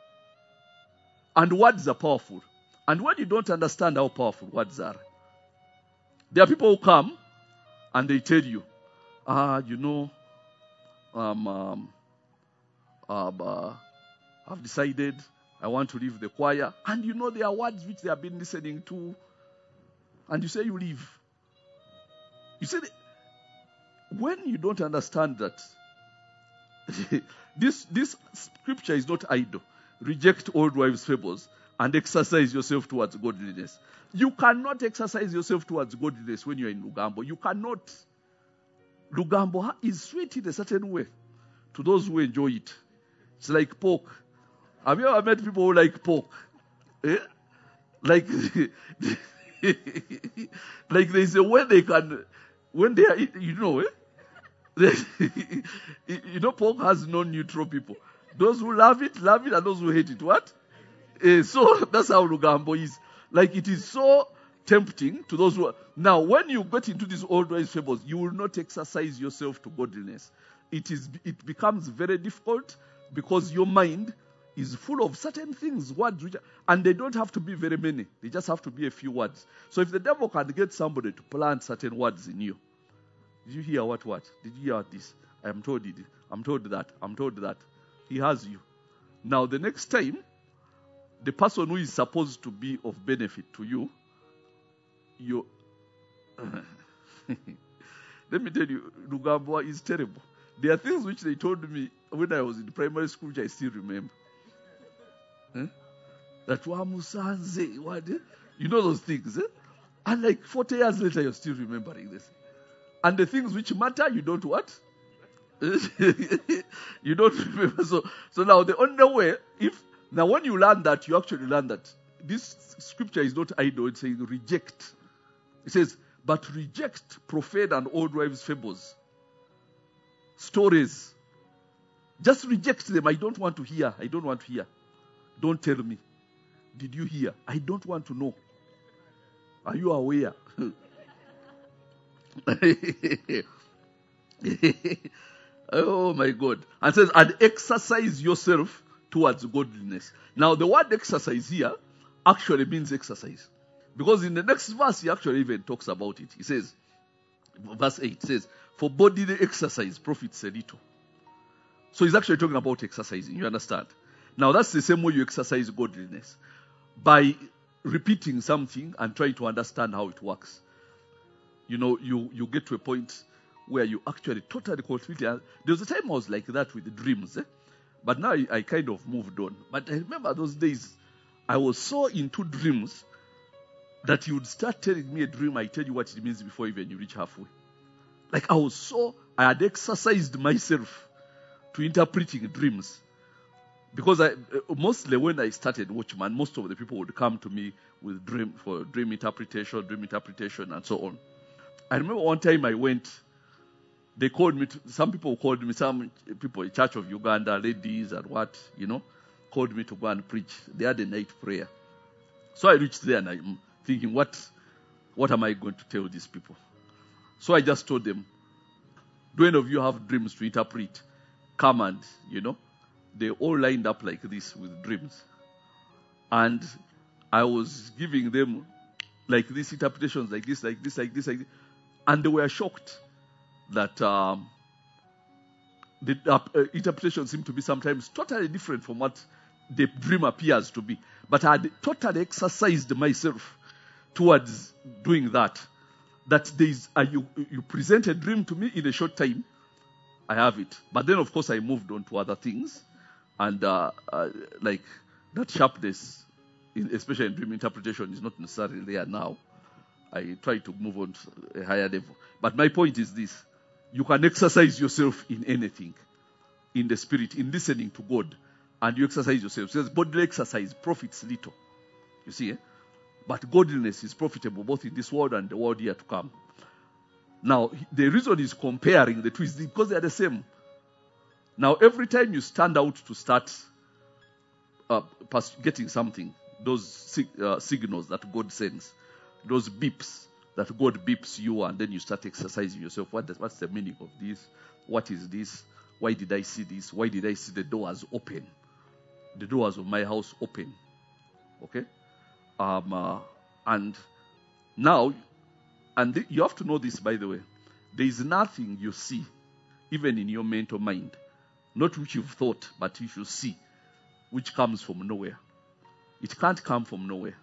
And words are powerful. And when you don't understand how powerful words are, there are people who come and they tell you, ah, you know, um, um, um, uh, I've decided I want to leave the choir. And you know there are words which they have been listening to. And you say you leave. You see, when you don't understand that, this, this scripture is not idle. Reject old wives' fables and exercise yourself towards godliness. You cannot exercise yourself towards godliness when you're in Lugambo. You cannot. Lugambo is sweet in a certain way to those who enjoy it. It's like pork. Have you ever met people who like pork? Eh? Like, like there's a way they can, when they are eating, you know, eh? You know, pork has no neutral people. Those who love it, love it, and those who hate it. What? Uh, so that's how Lugambo is. Like, it is so tempting to those who are. Now, when you get into these old wives' fables, you will not exercise yourself to godliness. It is. It becomes very difficult because your mind is full of certain things, words, which are, and they don't have to be very many. They just have to be a few words. So if the devil can get somebody to plant certain words in you, did you hear what what? Did you hear this? I am told it. I'm told that. I'm told that. He has you. Now the next time, the person who is supposed to be of benefit to you, you let me tell you, Lugambo is terrible. There are things which they told me when I was in primary school which I still remember. Eh? That Wamusanze, what? Eh? You know those things, eh? And like forty years later, you're still remembering this. And the things which matter, you don't what? You don't remember. So, so now the only way, if now when you learn that, you actually learn that this scripture is not idle. It's saying reject. It says, but reject profane and old wives' fables, stories. Just reject them. I don't want to hear. I don't want to hear. Don't tell me. Did you hear? I don't want to know. Are you aware? Oh my God. And says, and exercise yourself towards godliness. Now, the word exercise here actually means exercise. Because in the next verse, he actually even talks about it. He says, verse eight says, for bodily exercise profits a little. So he's actually talking about exercising, you understand? Now, that's the same way you exercise godliness. By repeating something and trying to understand how it works. You know, you, you get to a point where you actually totally completely... There was a time I was like that with dreams, eh? But now I, I kind of moved on. But I remember those days, I was so into dreams that you would start telling me a dream, I tell you what it means before even you reach halfway. Like I was so... I had exercised myself to interpreting dreams. Because I, mostly when I started Watchman, most of the people would come to me with dream for dream interpretation, dream interpretation, and so on. I remember one time I went, they called me, to, some people called me, some people in Church of Uganda, ladies and what, you know, called me to go and preach. They had a night prayer. So I reached there and I'm thinking, what, what am I going to tell these people? So I just told them, do any of you have dreams to interpret? Come and, you know, they all lined up like this with dreams. And I was giving them like these interpretations, like this, like this, like this, like this. And they were shocked that um, the uh, interpretation seemed to be sometimes totally different from what the dream appears to be. But I had totally exercised myself towards doing that. That there is, uh, you, you present a dream to me in a short time, I have it. But then, of course, I moved on to other things. And uh, uh, like that sharpness, in, especially in dream interpretation, is not necessarily there now. I try to move on to a higher level. But my point is this. You can exercise yourself in anything. In the spirit, in listening to God. And you exercise yourself. So bodily exercise profits little. You see, eh? But godliness is profitable both in this world and the world here to come. Now, the reason he's comparing the two is because they are the same. Now, every time you stand out to start uh, getting something, those sig- uh, signals that God sends, those beeps that God beeps you, and then you start exercising yourself. What does, what's the meaning of this? What is this? Why did I see this? Why did I see the doors open? The doors of my house open. Okay? Um, uh, and now, and th- you have to know this, by the way. There is nothing you see, even in your mental mind, not which you've thought, but which you see, which comes from nowhere. It can't come from nowhere.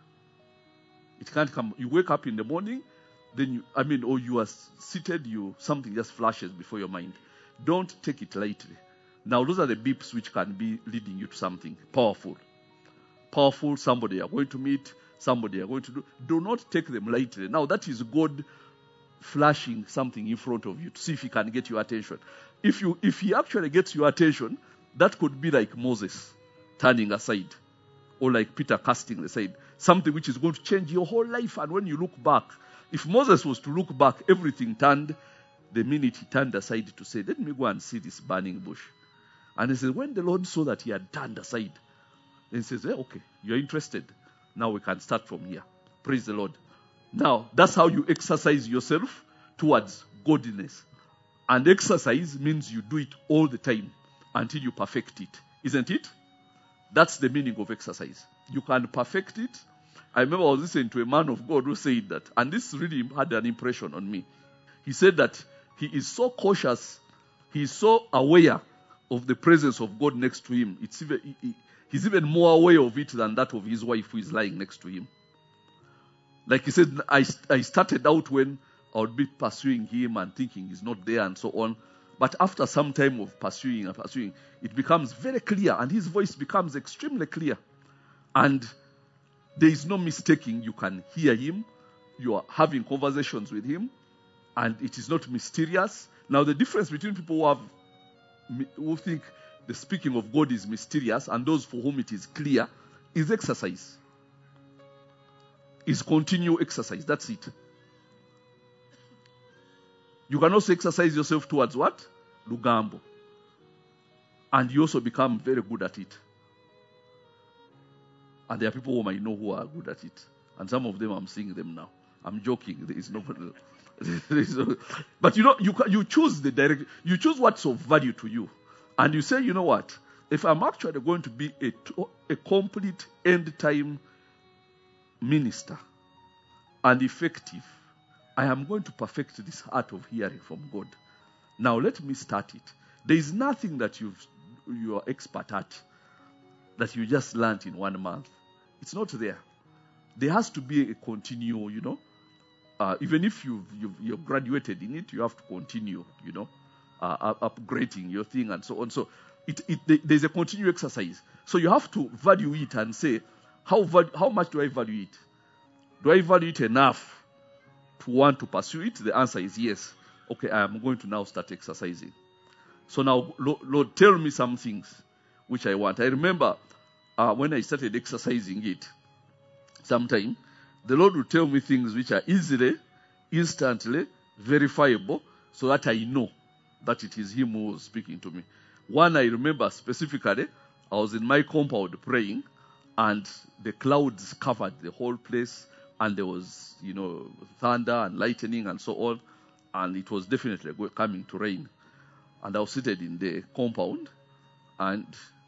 It can't come. You wake up in the morning, then you, I mean, or you are seated, you something just flashes before your mind. Don't take it lightly. Now, those are the beeps which can be leading you to something powerful. Powerful, somebody you are going to meet, somebody you are going to do. Do not take them lightly. Now, that is God flashing something in front of you to see if he can get your attention. If you, if he actually gets your attention, that could be like Moses turning aside, or like Peter casting aside, something which is going to change your whole life. And when you look back, if Moses was to look back, everything turned the minute he turned aside to say, let me go and see this burning bush. And he says, when the Lord saw that he had turned aside, then he says, eh, okay, you're interested. Now we can start from here. Praise the Lord. Now, that's how you exercise yourself towards godliness. And exercise means you do it all the time until you perfect it. Isn't it? That's the meaning of exercise. You can perfect it. I remember I was listening to a man of God who said that, and this really had an impression on me. He said that he is so cautious, he is so aware of the presence of God next to him. It's even, he, he, he's even more aware of it than that of his wife who is lying next to him. Like he said, I, I started out when I would be pursuing him and thinking he's not there and so on. But after some time of pursuing and pursuing, it becomes very clear and his voice becomes extremely clear. And there is no mistaking. You can hear him. You are having conversations with him. And it is not mysterious. Now, the difference between people who have, who think the speaking of God is mysterious and those for whom it is clear is exercise. Is continual exercise. That's it. You can also exercise yourself towards what? Lugambo. And you also become very good at it. And there are people whom I know who are good at it. And some of them, I'm seeing them now. I'm joking. There is nobody. There is no, but you know, you you choose the direct. You choose what's of value to you. And you say, you know what? if I'm actually going to be a, a complete end time minister and effective, I am going to perfect this art of hearing from God. Now let me start it. There is nothing that you've, you are expert at that you just learned in one month. It's not there. There has to be a continual, you know. Uh, even if you've, you've, you've graduated in it, you have to continue, you know, uh, upgrading your thing and so on. So it, it, there's a continual exercise. So you have to value it and say, how, how much do I value it? Do I value it enough to want to pursue it? The answer is yes. Okay, I am going to now start exercising. So now, Lord, Lord tell me some things which I want. I remember uh, when I started exercising it, sometime, the Lord will tell me things which are easily, instantly verifiable, so that I know that it is Him who was speaking to me. One I remember specifically, I was in my compound praying, and the clouds covered the whole place, and there was, you know, thunder and lightning and so on, and it was definitely coming to rain. And I was seated in the compound, and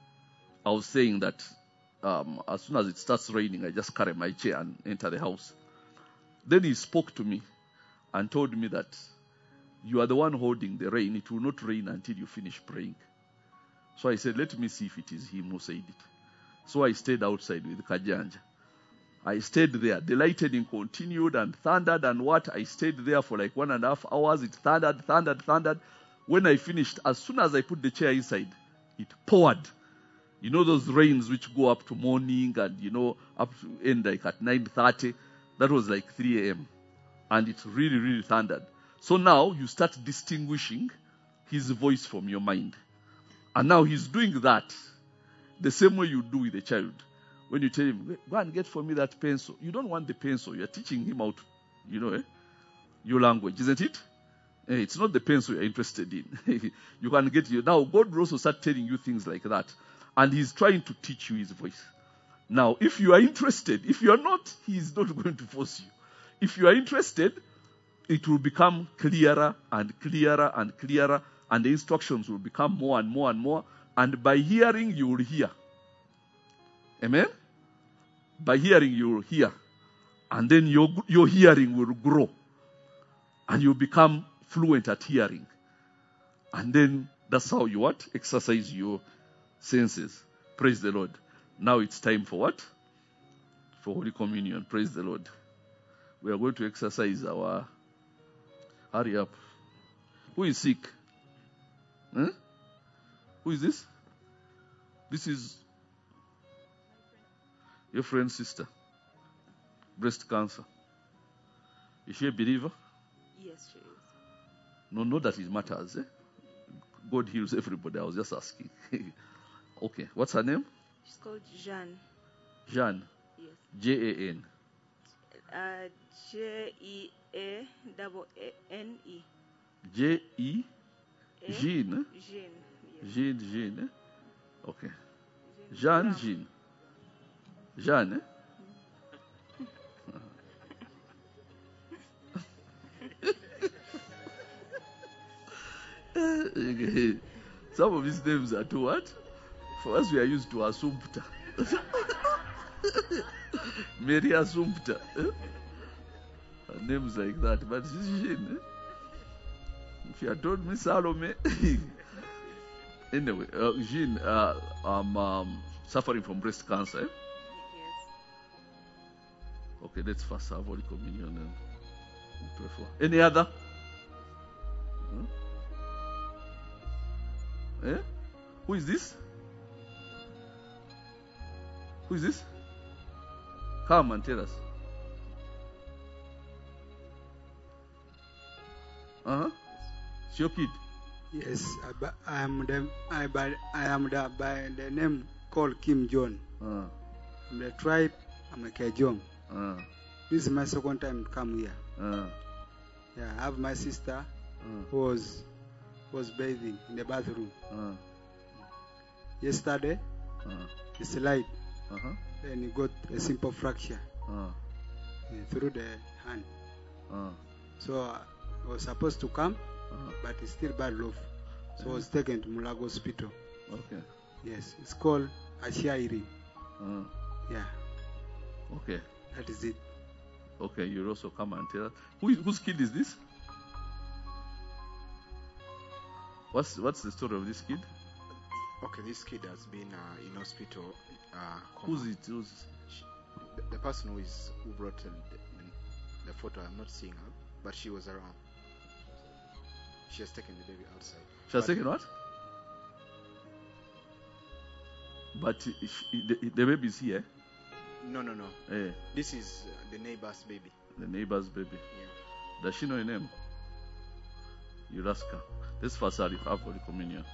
I was saying that um, as soon as it starts raining, I just carry my chair and enter the house. Then He spoke to me and told me that you are the one holding the rain. It will not rain until you finish praying. So I said, let me see if it is Him who said it. So I stayed outside with Kajanja. I stayed there. The lightning continued and thundered and what? I stayed there for like one and a half hours. It thundered, thundered, thundered. When I finished, as soon as I put the chair inside, it poured. You know those rains which go up to morning and, you know, up to end like at nine thirty. That was like three a.m. And it really, really thundered. So now you start distinguishing His voice from your mind. And now He's doing that the same way you do with a child. When you tell him, go and get for me that pencil. You don't want the pencil. You're teaching him out, you know, eh, your language, isn't it? Eh, it's not the pencil you're interested in. You can get you. Now, God will also start telling you things like that. And He's trying to teach you His voice. Now, if you are interested, if you are not, He is not going to force you. If you are interested, it will become clearer and clearer and clearer, and the instructions will become more and more and more. And by hearing, you will hear. Amen? By hearing, you will hear. And then your, your hearing will grow. And you become fluent at hearing. And then that's how you what? Exercise your senses. Praise the Lord. Now it's time for what? For Holy Communion. Praise the Lord. We are going to exercise our... Hurry up. Who is sick? Huh? Who is this? This is your friend's sister. Breast cancer. Is she a believer? Yes, she is. No, not that it matters. Eh? God heals everybody. I was just asking. Okay. What's her name? She's called Jeanne. Jeanne. Yes. J A N. Uh, J E A double N E. J E. Jean. Jean. Yes. Jean, Jean. Eh? Okay. Jeanne, Jean. Jeanne. Eh? Some of these names are too what? For us, we are used to Assumpta. Mary Assumpta. Eh? Names like that. But this is Jean. Eh? If you had told me Salome. Anyway, uh, Jean, uh, I'm um, suffering from breast cancer. Eh? Yes. Okay, let's first have Holy Communion and pray for. Any other? Huh? Eh? Who is this? Who is this? Come and tell us. Uh huh. It's your kid. Yes, I, I am the I by I am the by the name called Kim John. Uh, I'm the tribe. I'm a Kejong. uh, This is my second time to come here. uh, Yeah, I have my sister uh, who was was bathing in the bathroom uh, yesterday. uh, He slid uh-huh, and he got a simple fracture uh, uh, through the hand. uh, So uh, I was supposed to come, uh, but it's still bad loaf. So I was taken to Mulago Hospital. okay. Yes, it's called Ashairi. Uh, Yeah, okay. that is it. Okay, you'll also come and tell us. Who is, whose kid is this? What's what's the story of this kid? Okay, this kid has been uh, in hospital. Uh, Who's coma. it? Who's She, the, the person who is who brought uh, the, the, the photo, I'm not seeing her, but she was around. She has taken the baby outside. she has But- taken what? But she, the, the baby is here. No, no, no. Eh, This is uh, the neighbor's baby. the neighbor's baby. Yeah. Does she know your name? You ask her. Let's first have Holy Communion.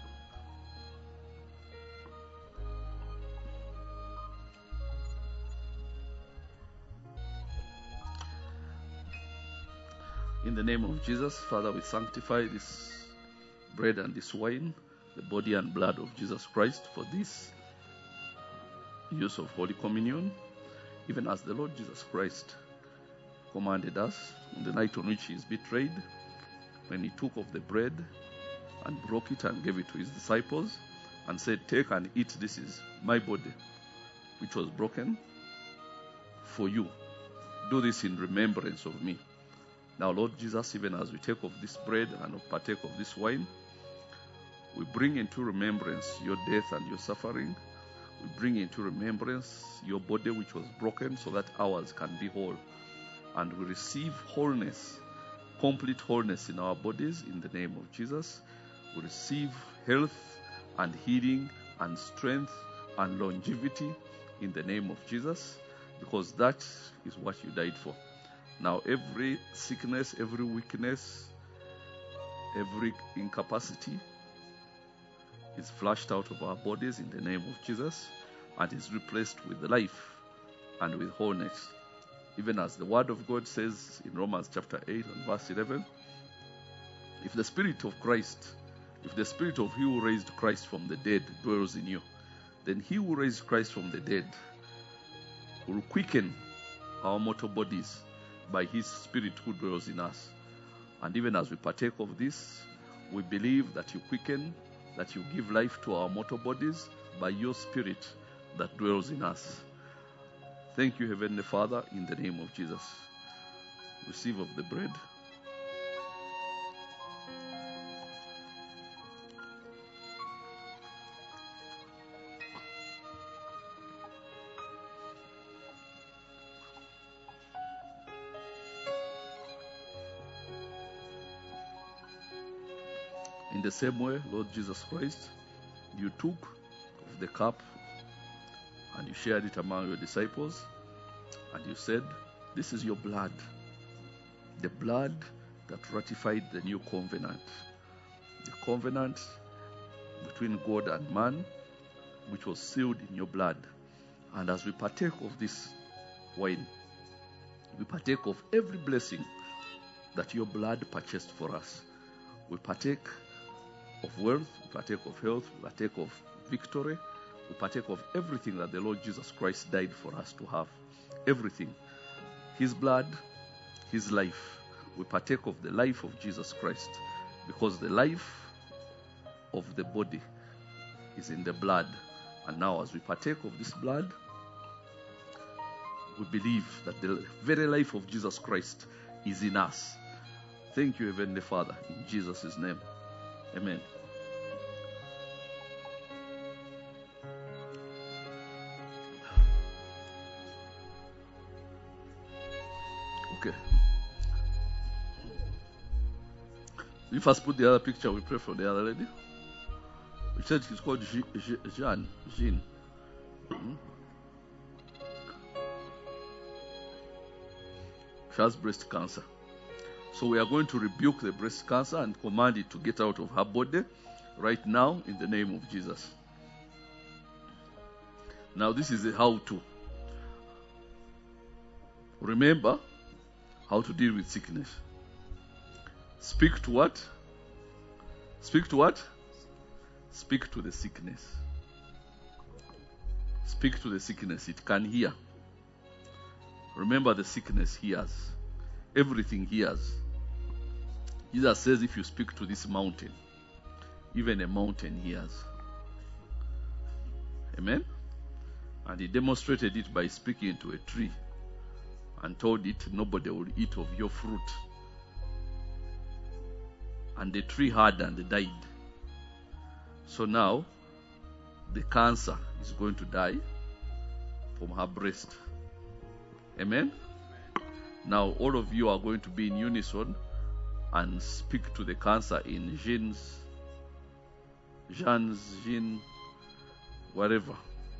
In the name of Jesus, Father, we sanctify this bread and this wine, the body and blood of Jesus Christ, for this use of Holy Communion, even as the Lord Jesus Christ commanded us on the night on which he is betrayed, when he took of the bread and broke it and gave it to his disciples and said, "Take and eat, this is my body, which was broken for you. Do this in remembrance of me." Now, Lord Jesus, even as we take of this bread and partake of this wine, we bring into remembrance your death and your suffering. We bring into remembrance your body which was broken so that ours can be whole. And we receive wholeness, complete wholeness in our bodies in the name of Jesus. We receive health and healing and strength and longevity in the name of Jesus, because that is what you died for. Now every sickness, every weakness, every incapacity is flushed out of our bodies in the name of Jesus and is replaced with life and with wholeness. Even as the word of God says in Romans chapter eight and verse eleven, if the Spirit of Christ, if the Spirit of he who raised Christ from the dead dwells in you, then he who raised Christ from the dead will quicken our mortal bodies by his Spirit who dwells in us. And even as we partake of this, we believe that you quicken, that you give life to our mortal bodies by your Spirit that dwells in us. Thank you, Heavenly Father, in the name of Jesus. Receive of the bread. In the same way, Lord Jesus Christ, you took of the cup and you shared it among your disciples, and you said, "This is your blood, the blood that ratified the new covenant, the covenant between God and man, which was sealed in your blood." And as we partake of this wine, we partake of every blessing that your blood purchased for us. We partake of wealth, we partake of health, we partake of victory, we partake of everything that the Lord Jesus Christ died for us to have. Everything. His blood, his life. We partake of the life of Jesus Christ, because the life of the body is in the blood. And now as we partake of this blood, we believe that the very life of Jesus Christ is in us. Thank you, Heavenly Father, in Jesus' name. Amen. Okay. You first put the other picture, we pray for the other lady. We said she's called Je- Je- Jean. Jean. Hmm? She has breast cancer. So we are going to rebuke the breast cancer and command it to get out of her body right now in the name of Jesus. Now this is a how-to. Remember how to deal with sickness. Speak to what? Speak to what? Speak to the sickness. Speak to the sickness. It can hear. Remember, the sickness hears. Everything hears. Jesus says, if you speak to this mountain, even a mountain hears. Amen? And he demonstrated it by speaking to a tree and told it, nobody will eat of your fruit. And the tree heard and died. So now, the cancer is going to die from her breast. Amen? Now, all of you are going to be in unison and speak to the cancer in Jean's, Jean's, Jean, whatever,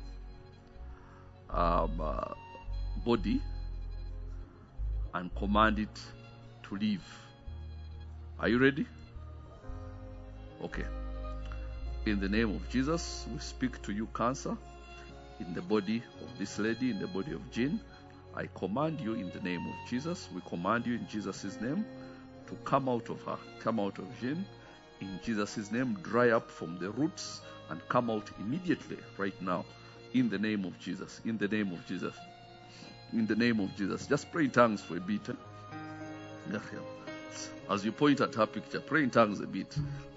um, uh, body, and command it to leave. Are you ready? Okay. In the name of Jesus, we speak to you, cancer, in the body of this lady, in the body of Jean. I command you in the name of Jesus. We command you in Jesus' name to come out of her, come out of Jean. In Jesus' name, dry up from the roots and come out immediately, right now, in the name of Jesus, in the name of Jesus, in the name of Jesus. Just pray in tongues for a bit. As you point at her picture, pray in tongues a bit.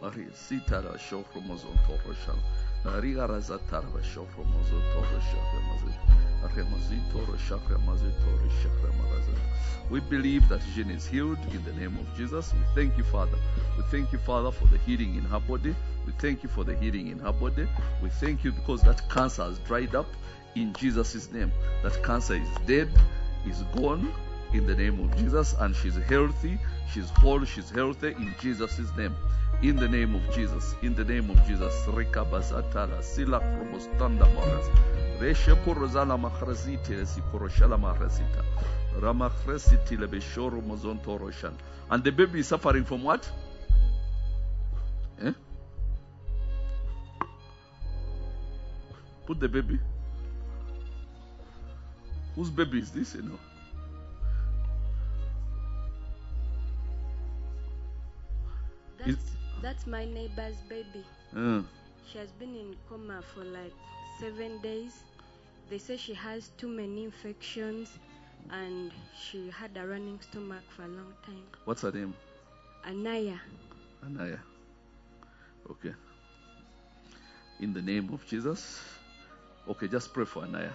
We believe that Jean is healed in the name of Jesus. We thank you, Father. We thank you, Father, for the healing in her body. We thank you for the healing in her body. We thank you because that cancer has dried up in Jesus' name. That cancer is dead, is gone in the name of Jesus, and she's healthy, she's whole, she's healthy in Jesus' name. In the name of Jesus, in the name of Jesus. Rika bazatala sila kromostanda maras. Reshe korozala mahrazite si koroshala mahrazita. Ramachresiti lebeshoro mozonto roshan. And the baby is suffering from what? Eh? Put the baby. Whose baby is this, you know? That's, that's my neighbor's baby. Uh, She has been in coma for like seven days. They say she has too many infections and she had a running stomach for a long time. what's her name? Anaya. Anaya. Okay. In the name of Jesus. Okay, just pray for Anaya.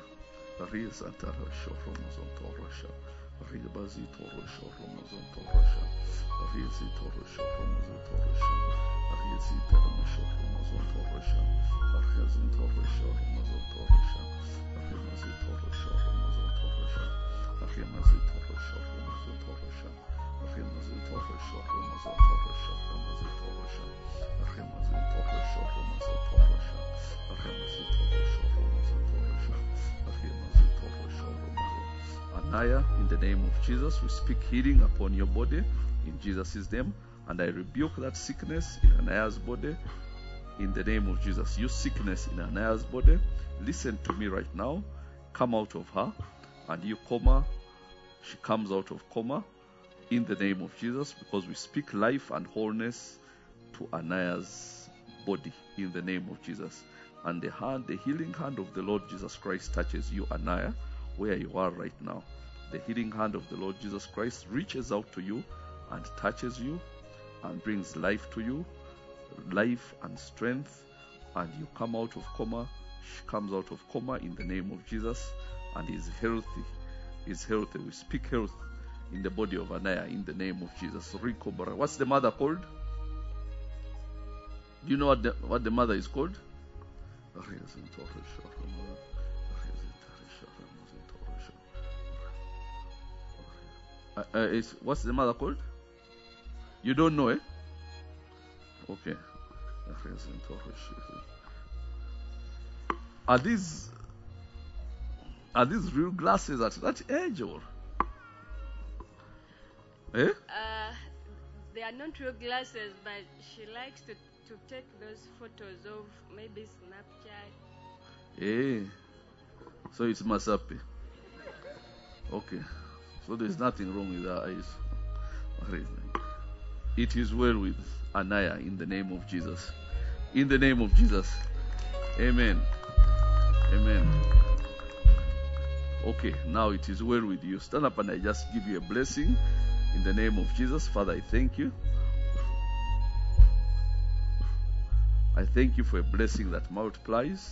Anaya, in the name of Jesus, we speak healing upon your body in Jesus' name, and I rebuke that sickness in Anaya's body in the name of Jesus. You sickness in Anaya's body, listen to me right now. Come out of her, and you coma, she comes out of coma in the name of Jesus, because we speak life and wholeness to Anaya's body in the name of Jesus. And the hand, the healing hand of the Lord Jesus Christ touches you, Anaya, where you are right now. The healing hand of the Lord Jesus Christ reaches out to you and touches you and brings life to you, life and strength, and you come out of coma. She comes out of coma in the name of Jesus and is healthy. Is healthy. We speak health in the body of Anaya in the name of Jesus. What's the mother called? Do you know what the, what the mother is called? Uh, uh, it's, what's the mother called? You don't know, eh? Okay. Are these are these real glasses at that age, or? Eh? Uh, they are not real glasses, but she likes to, to take those photos of maybe Snapchat. Eh. So it's Masapi. Okay. So there's nothing wrong with her eyes. It is well with Anaya in the name of Jesus. In the name of Jesus. Amen. Amen. Okay, now it is well with you. Stand up and I just give you a blessing in the name of Jesus. Father, I thank you. I thank you for a blessing that multiplies.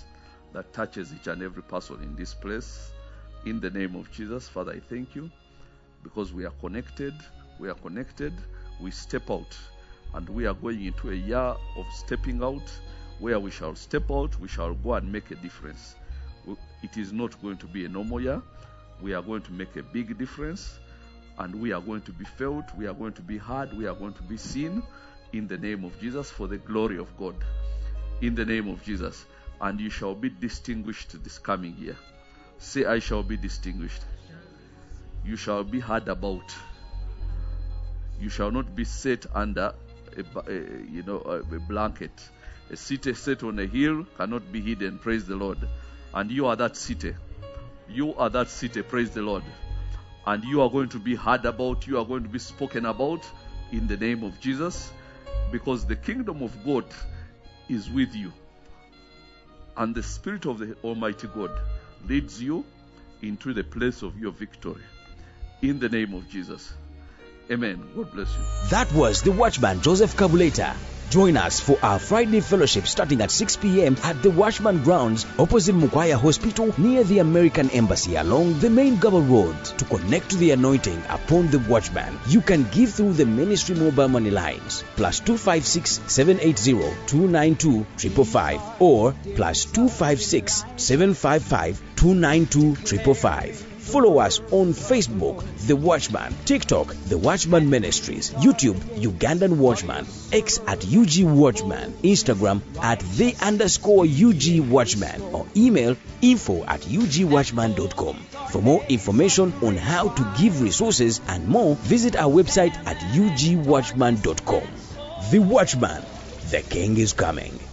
that touches each and every person in this place. In the name of Jesus, Father, I thank you because we are connected. We are connected. We step out, and we are going into a year of stepping out, where we shall step out, we shall go and make a difference. It is not going to be a normal year. We are going to make a big difference, and we are going to be felt, we are going to be heard, we are going to be seen in the name of Jesus for the glory of God. In the name of Jesus. And you shall be distinguished this coming year. Say, I shall be distinguished. You shall be heard about. You shall not be set under a, a you know a, a blanket. A city set on a hill cannot be hidden. Praise the Lord. And you are that city. You are that city. Praise the Lord. And you are going to be heard about. You are going to be spoken about in the name of Jesus, because the kingdom of God is with you. And the Spirit of the Almighty God leads you into the place of your victory. In the name of Jesus. Amen. God bless you. That was the Watchman Joseph Kabuleta. Join us for our Friday fellowship starting at six p.m. at the Watchman Grounds opposite Mukwaya Hospital near the American Embassy along the main Gaba Road. To connect to the anointing upon the Watchman, you can give through the ministry mobile money lines plus two five six, seven eight zero, two nine two, five five five or plus two five six, seven five five, two nine two, five five five. Follow us on Facebook, The Watchman, TikTok, The Watchman Ministries, YouTube, Ugandan Watchman, X at U G Watchman, Instagram at the underscore U G Watchman, or email info at U G watchman dot com. For more information on how to give resources and more, visit our website at U G watchman dot com. The Watchman, the King is coming.